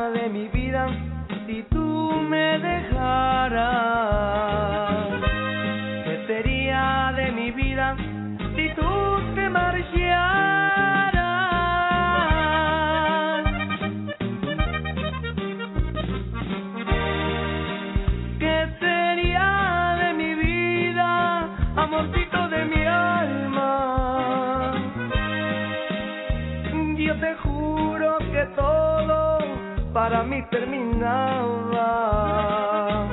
de mi vida si tú me dejaras? ¿Qué sería de mi vida si tú te marcharas? ¿Qué sería de mi vida, amorcito de mi alma? Yo te juro que todo para mí terminaba.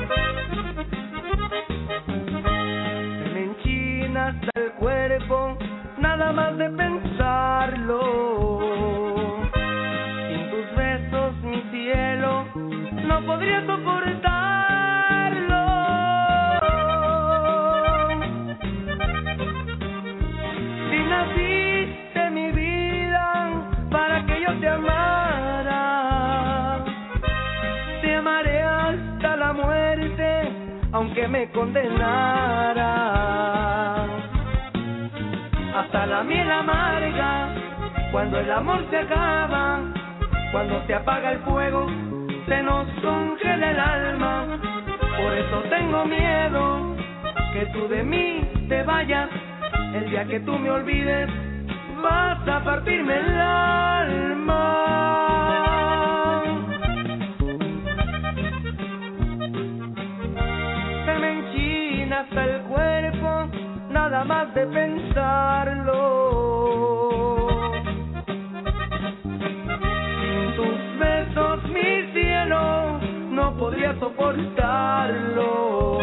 Se me enchina hasta el cuerpo, nada más de pensarlo. Sin tus besos, mi cielo, no podría soportarlo. Si naciste mi vida para que yo te amara, te amaré hasta la muerte, aunque me condenara. Hasta la miel amarga, cuando el amor se acaba, cuando se apaga el fuego, se nos congela el alma. Por eso tengo miedo que tú de mí te vayas. El día que tú me olvides, vas a partirme el alma. Se me enchina hasta el cuerpo, nada más de pensarlo. Sin tus besos, mi cielo, no podría soportarlo.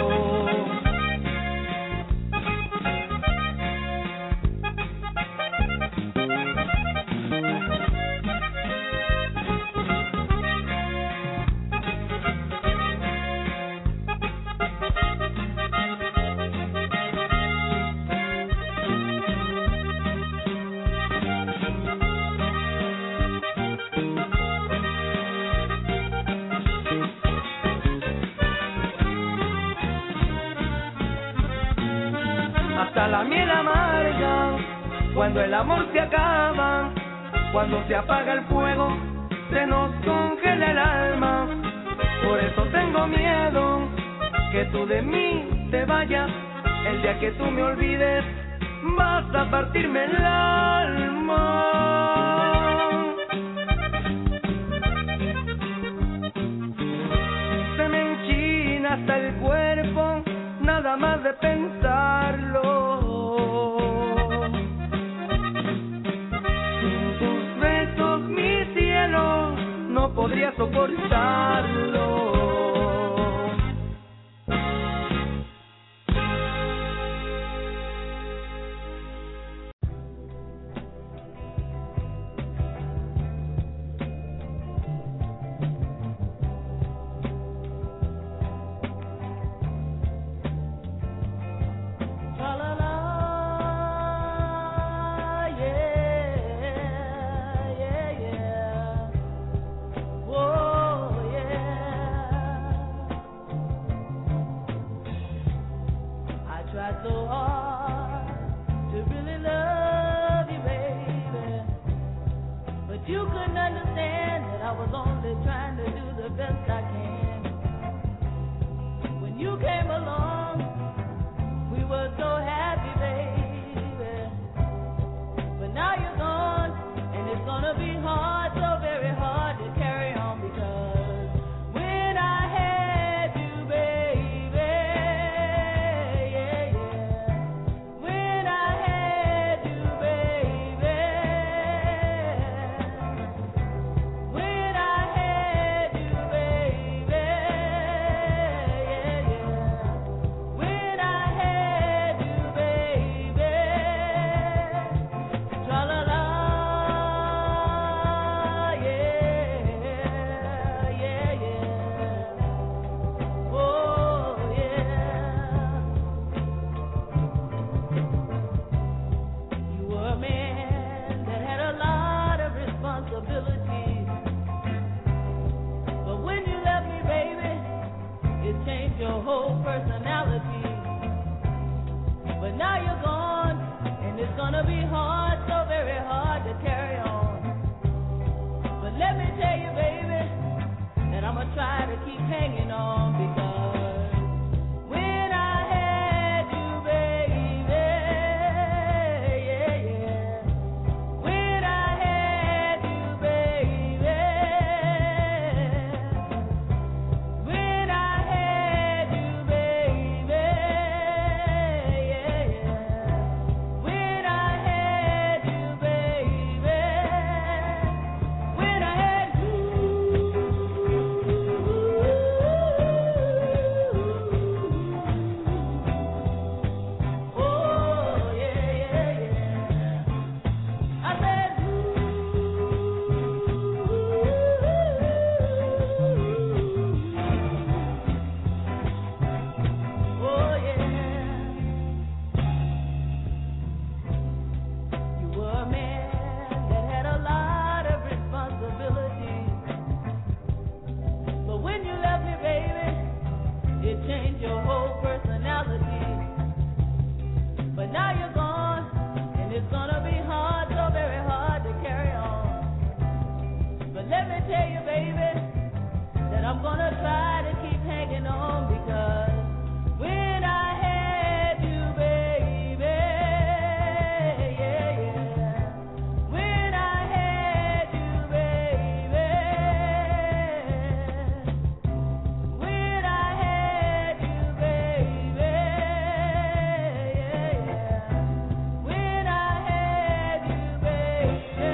La miel amarga, cuando el amor se acaba, cuando se apaga el fuego, se nos congela el alma. Por eso tengo miedo que tú de mí te vayas. El día que tú me olvides, vas a partirme el alma. Se me enchina hasta el cuerpo, nada más de pensarlo. No podría soportarlo. Oh, yeah. try to keep hanging on because when I had you, baby, yeah, yeah. When I had you, baby, when I had you, baby, yeah, yeah. When I had you, baby, when I had you. Oh, yeah, yeah, yeah. I said, oh, yeah. You were a man that had a lot of responsibilities. But when you left me, baby, it changed your whole personality. But now you're gone, and it's gonna be hard, so very hard to carry on. But let me tell you, baby, that I'm gonna try to keep hanging on because when I had you, baby, yeah, yeah. When I had you, baby, when I had you, baby, yeah, yeah. When I had you, baby.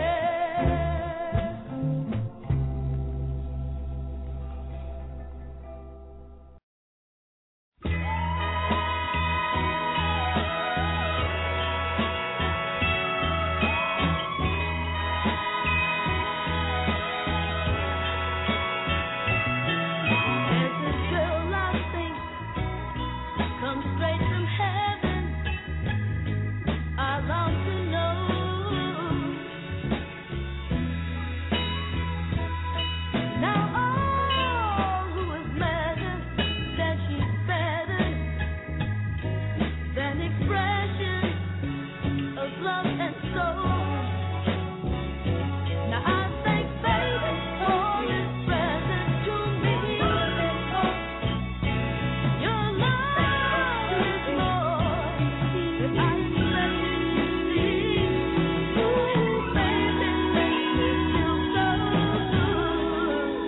There's this girl I think comes straight from heaven. I long to know. Now all who is madder that she's better than expression of love and soul. Now I thank baby for his present to me. Your love is more than I expected to see. Ooh, baby, makes me feel so good.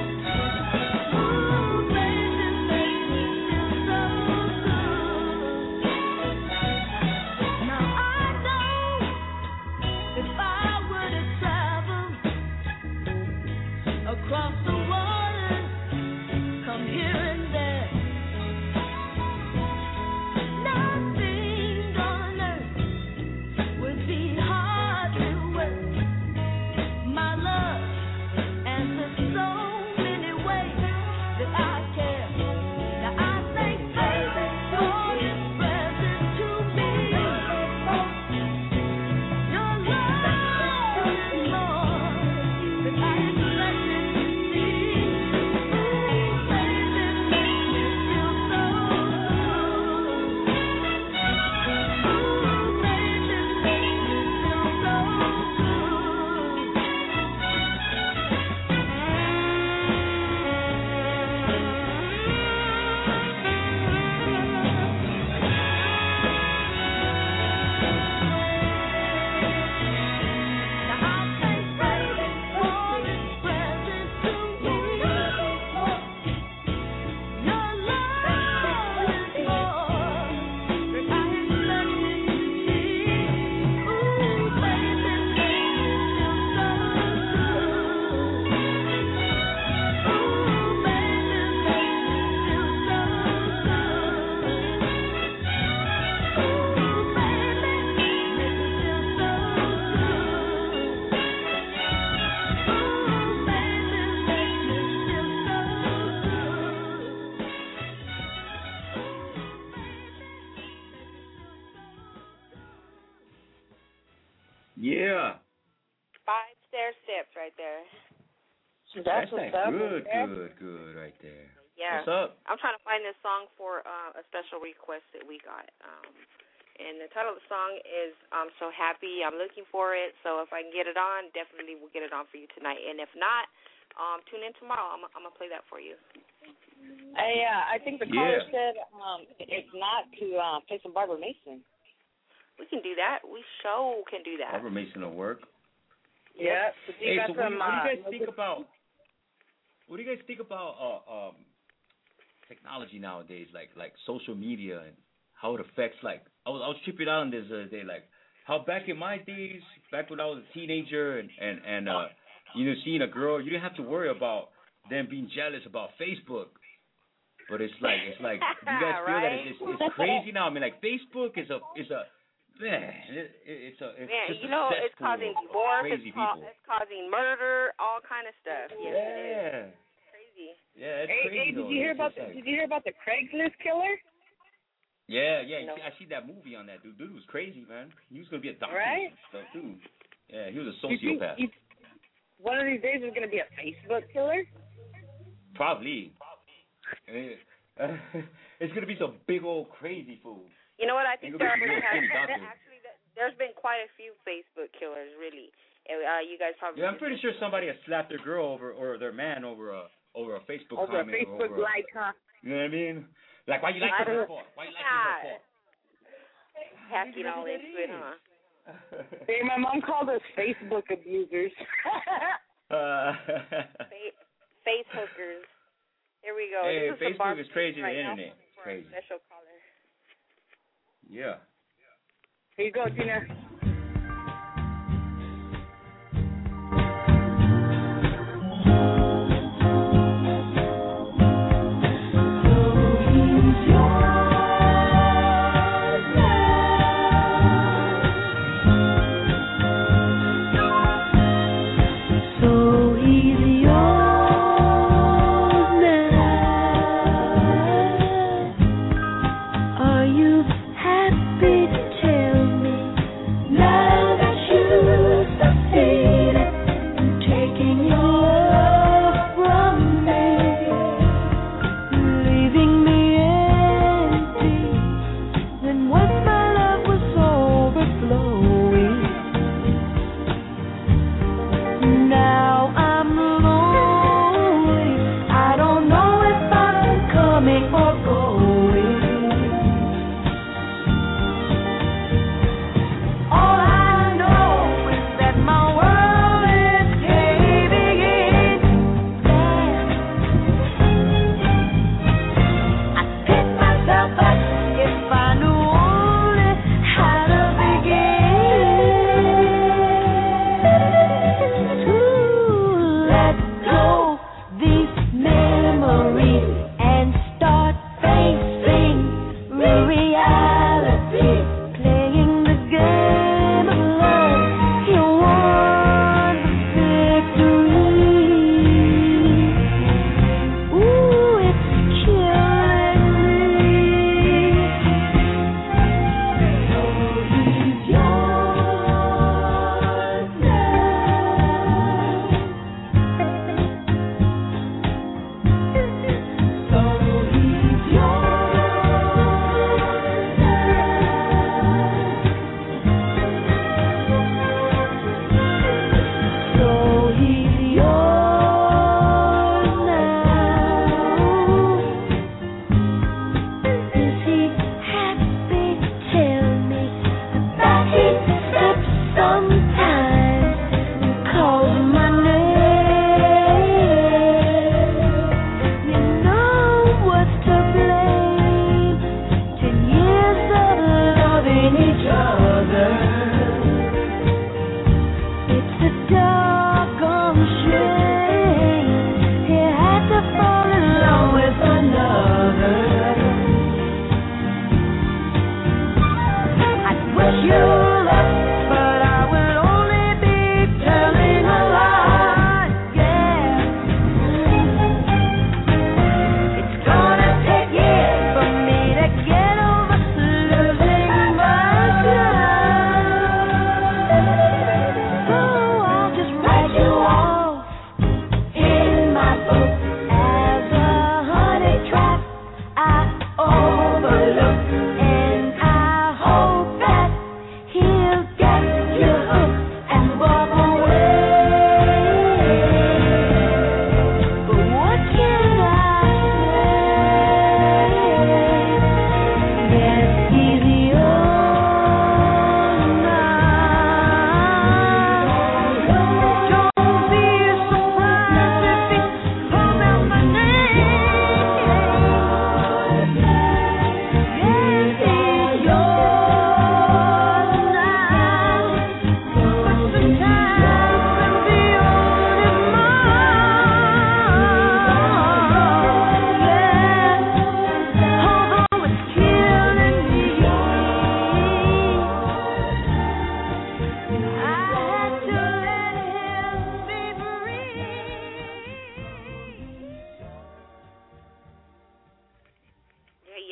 Ooh, baby, makes me feel so good. Now I know if I were to travel across the water, come here and there, nothing on earth would be harder with my love answers so many ways that I care. Now I thank baby for his present to me. Your love is more than I expected to see. Ooh, baby, makes me feel so good. Ooh, baby, makes me feel so Now I thank baby for his present to me. Your love is more than I expected to see. Ooh, baby, makes me feel so good. Ooh, baby, makes me feel so good. Ooh, baby, makes me feel so good. Ooh, baby, makes me feel so Yeah. 5 stair steps right there. That's good right there. Yeah. What's up? I'm trying to find this song for a special request that we got. And the title of the song is I'm So Happy. I'm looking for it. So if I can get it on, definitely we'll get it on for you tonight. And if not, Tune in tomorrow. I'm gonna play that for you. I think the caller said if not to play some Barbara Mason. We can do that. We can do that. Barbara Mason will work. Yeah. So hey, so what do you guys think about? What do you guys think about technology nowadays, like social media and how it affects? Like, I was tripping out on this the other day, like how back in my days, back when I was a teenager, and seeing a girl, you didn't have to worry about them being jealous about Facebook. But it's like you guys feel that it's crazy now. I mean, like Facebook is a man, it's just it's causing divorce, it's causing murder, all kind of stuff. Yes, yeah. It is. Crazy. Yeah, it's crazy. Hey, did you hear about the Craigslist killer? Yeah. I see that movie on that dude. Dude was crazy, man. He was gonna be a doctor and stuff too. Yeah, he was a sociopath. One of these days, there's gonna be a Facebook killer. Probably. It's gonna be some big old crazy fool. You know what? I think there's been quite a few Facebook killers, really. You guys probably. Yeah, I'm pretty sure somebody has slapped their girl or their man over a Facebook comment. Over a Facebook like, huh? You know what I mean? Like, why you like her for? Why you like her for? Hacking all into it, huh? Hey, my mom called us Facebook abusers. Face hookers. Here we go. Hey, this is Facebook is crazy. The right internet is crazy. Special caller. Yeah. Here you go, Tina. Are you happy to tell me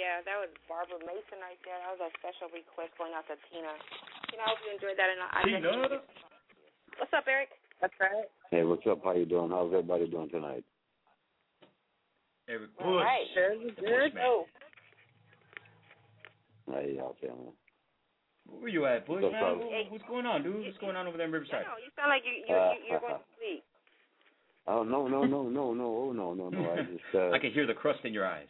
Yeah, that was Barbara Mason right there. That was a special request going out to Tina. Tina, I hope you enjoyed that. And Tina. What's up, Eric? That's right. Hey, what's up? How you doing? How's everybody doing tonight? Eric Bush. All right. Good. Oh. Hey, y'all feeling? Where you at, Bush, man? What's going on, dude? What's going on over there in Riverside? No, you sound like you're going to sleep. Oh, no. I just I can hear the crust in your eyes.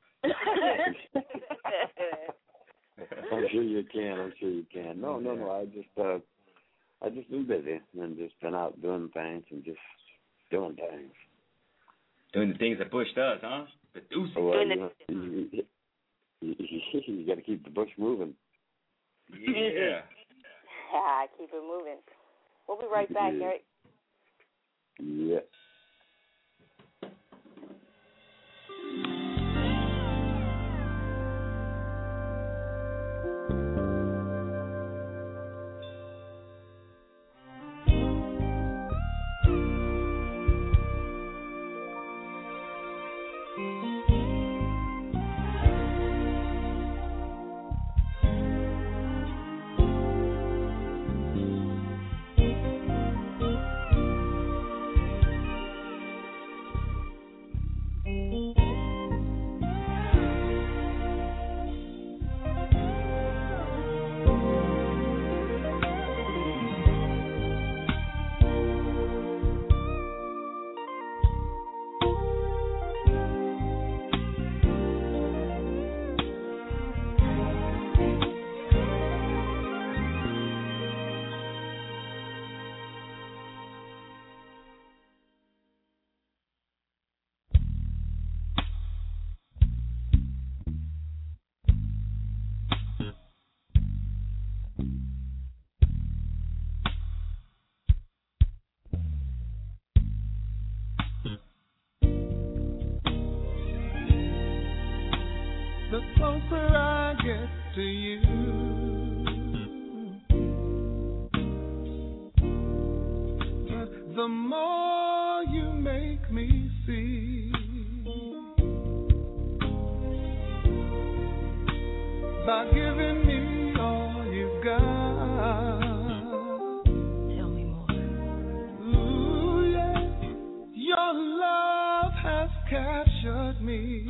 I'm sure you can. No. I just been busy and just been out doing things and just doing things. Doing the things that Bush does, huh? The deuces. Well, you got to keep the bush moving. Yeah. Keep it moving. We'll be right back, Eric. Yeah. The closer I get to you, the more you make me see. By giving me all you've got. Tell me more. Ooh, yeah. Your love has captured me.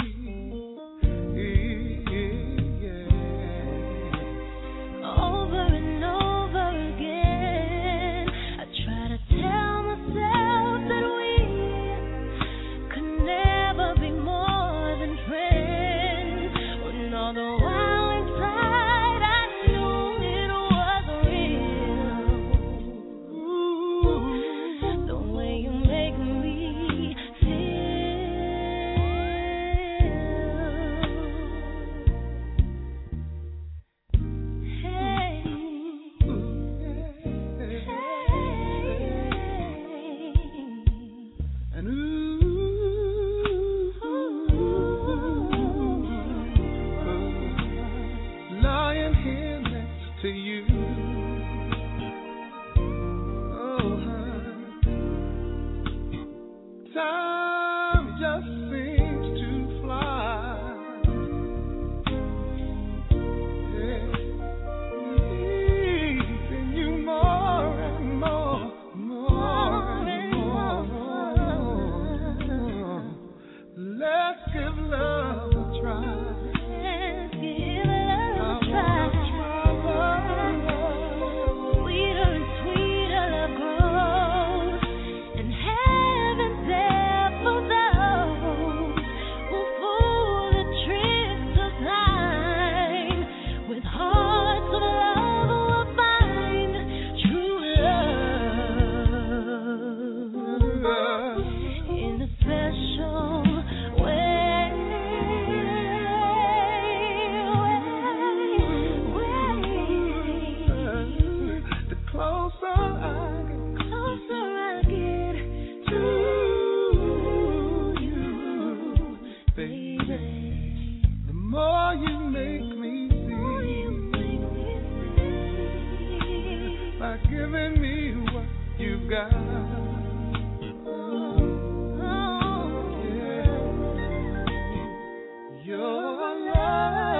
Your love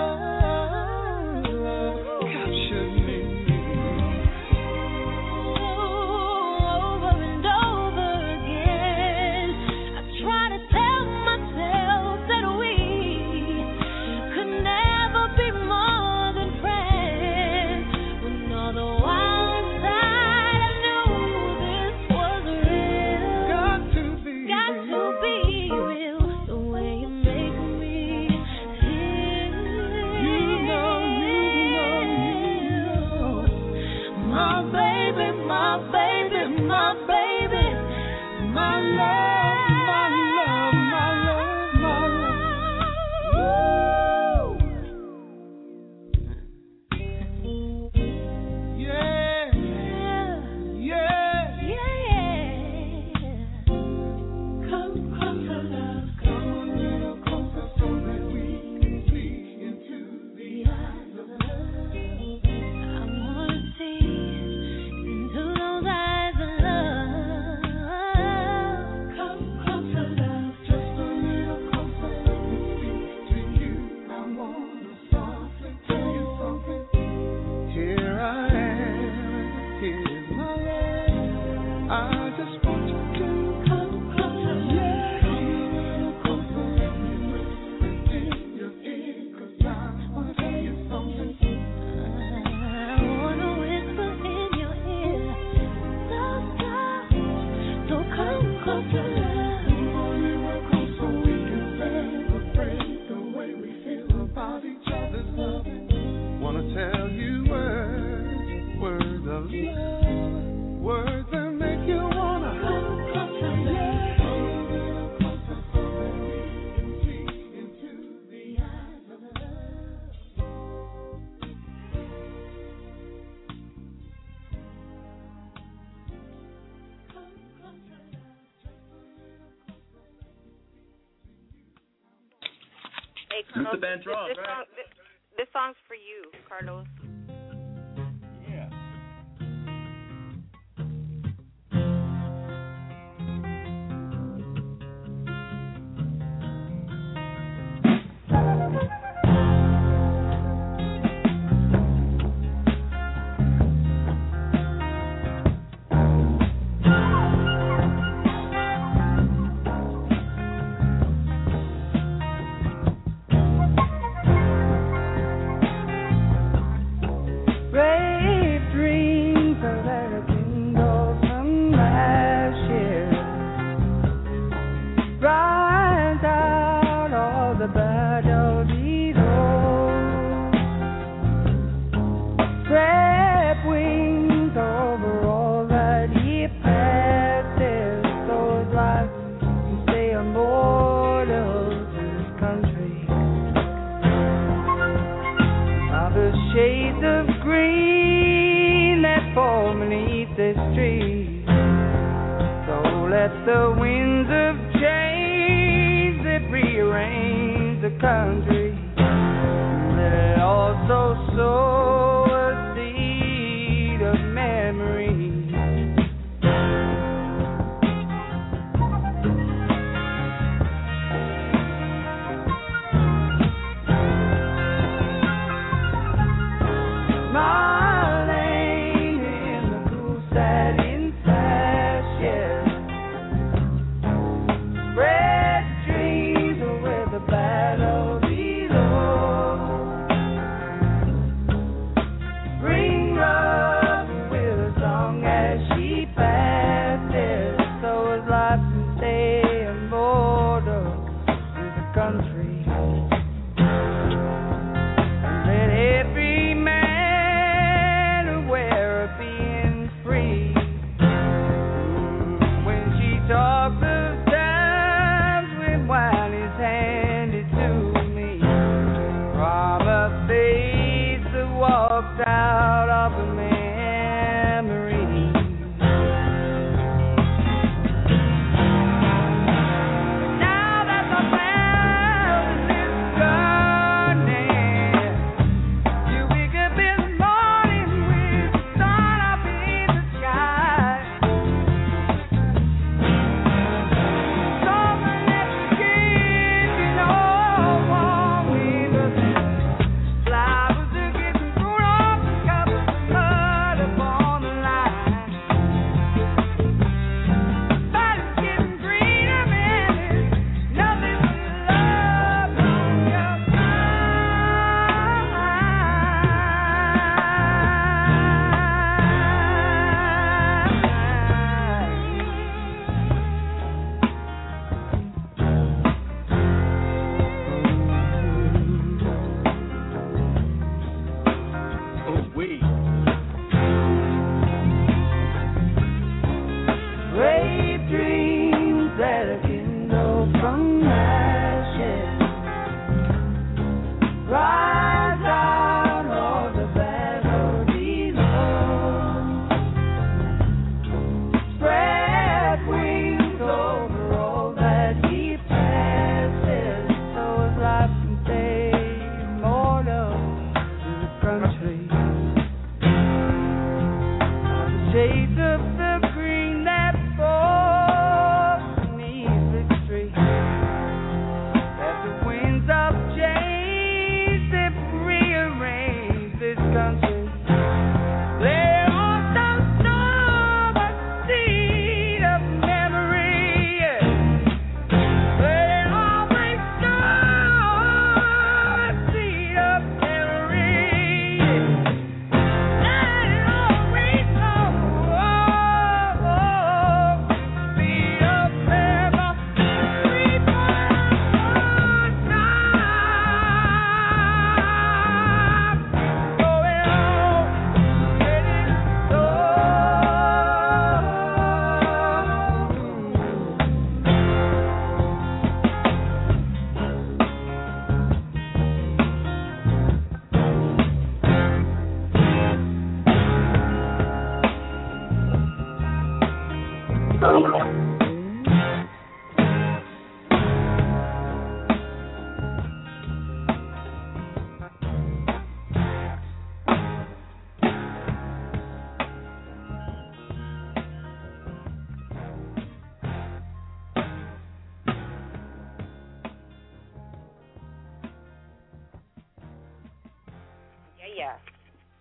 Hey, Carlos, Luther Vandross, right? This song's for you, Carlos. Yeah. The winds of change that rearrange the country, let it also sow a seed of memory. Battle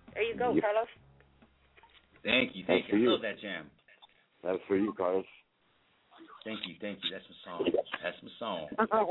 There you go, Yep. Carlos. Thank you. That's for I you. love that jam. That's for you, Carlos. Thank you. That's my song. That's my song.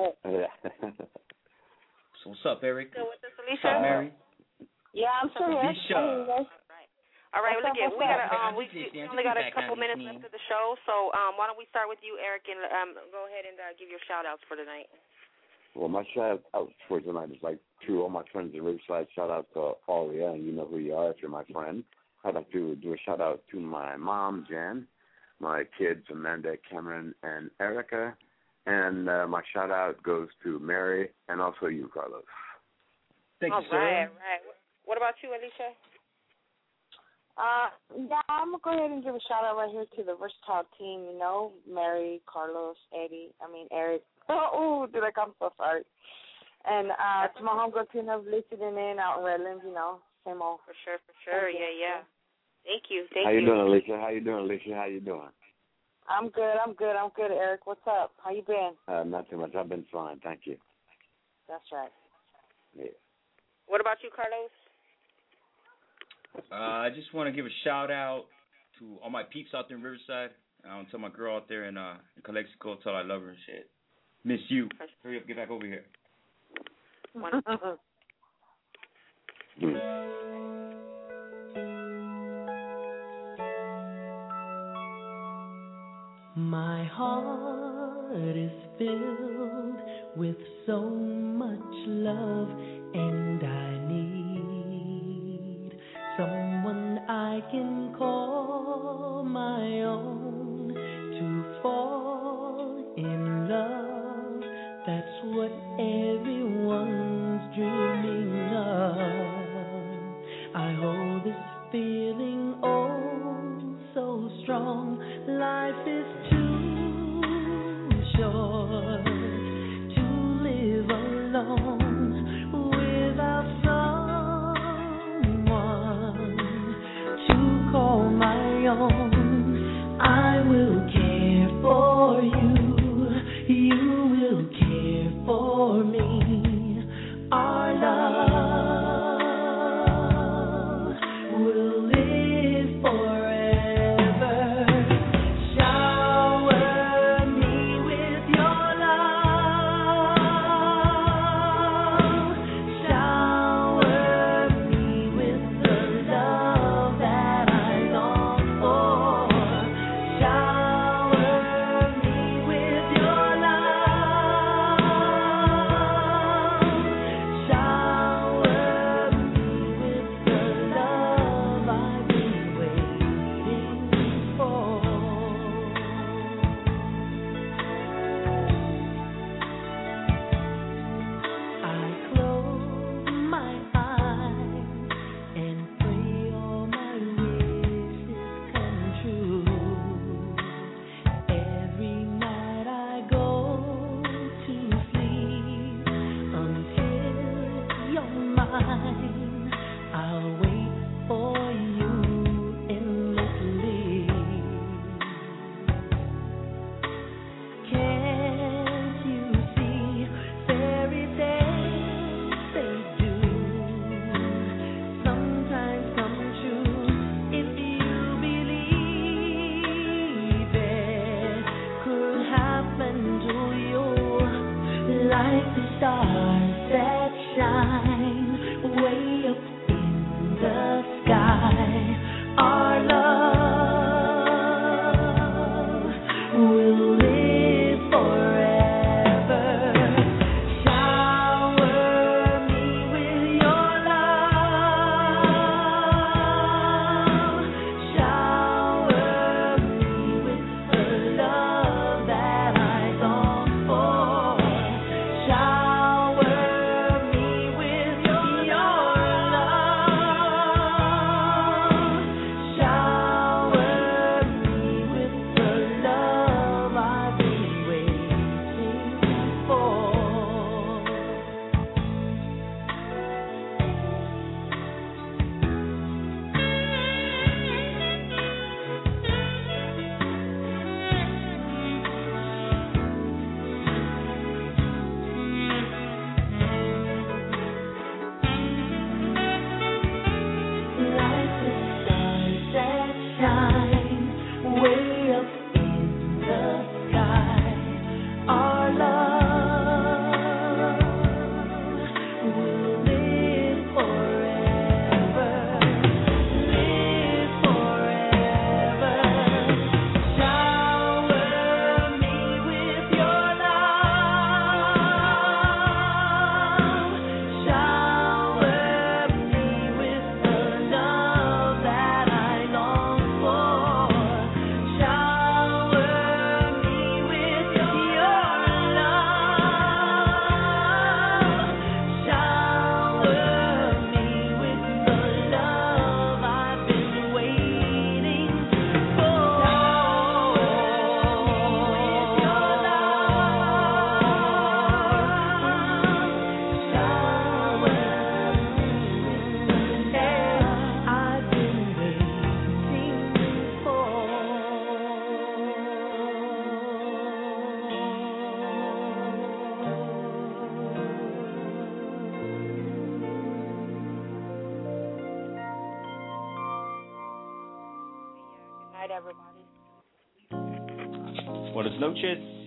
So what's up, Eric? Still with us, What's Alicia? up, Mary? Yeah, I'm still here. Alicia. All right, What's look, up, we what's got up? we only got a couple minutes left of the show, so why don't we start with you, Eric, and go ahead and give your shout outs for tonight. Well, my shout out for tonight is like to all my friends in Riverside. Shout out to Aulia, and you know who you are if you're my friend. I'd like to do a shout out to my mom, Jen, my kids, Amanda, Cameron, and Erica, and my shout out goes to Mary and also you, Carlos. Thank you, sir. All right. What about you, Alicia? Yeah, I'm going to go ahead and give a shout out right here to the Versatile team, you know, Mary, Carlos, Eric. Oh, dude, I'm so sorry. And to my homegirl team of listening in out in Redlands, you know, same old. For sure. Yeah. Thank you. How you doing, Alicia? How you doing? I'm good, Eric. What's up? How you been? Not too much. I've been fine, thank you. That's right. Yeah. What about you, Carlos? I just want to give a shout out to all my peeps out there in Riverside. I want to tell my girl out there in Calexico, tell her I love her and shit. Miss you. Hurry up, get back over here. My heart is filled with so much love, and I need someone I can call my own to fall in love. That's what everyone's dreaming of. I hold this feeling oh so strong. Life is too short to live alone without someone to call my own. I will care for you, you will care for me. Our love will live forever. Shower Buenas noches.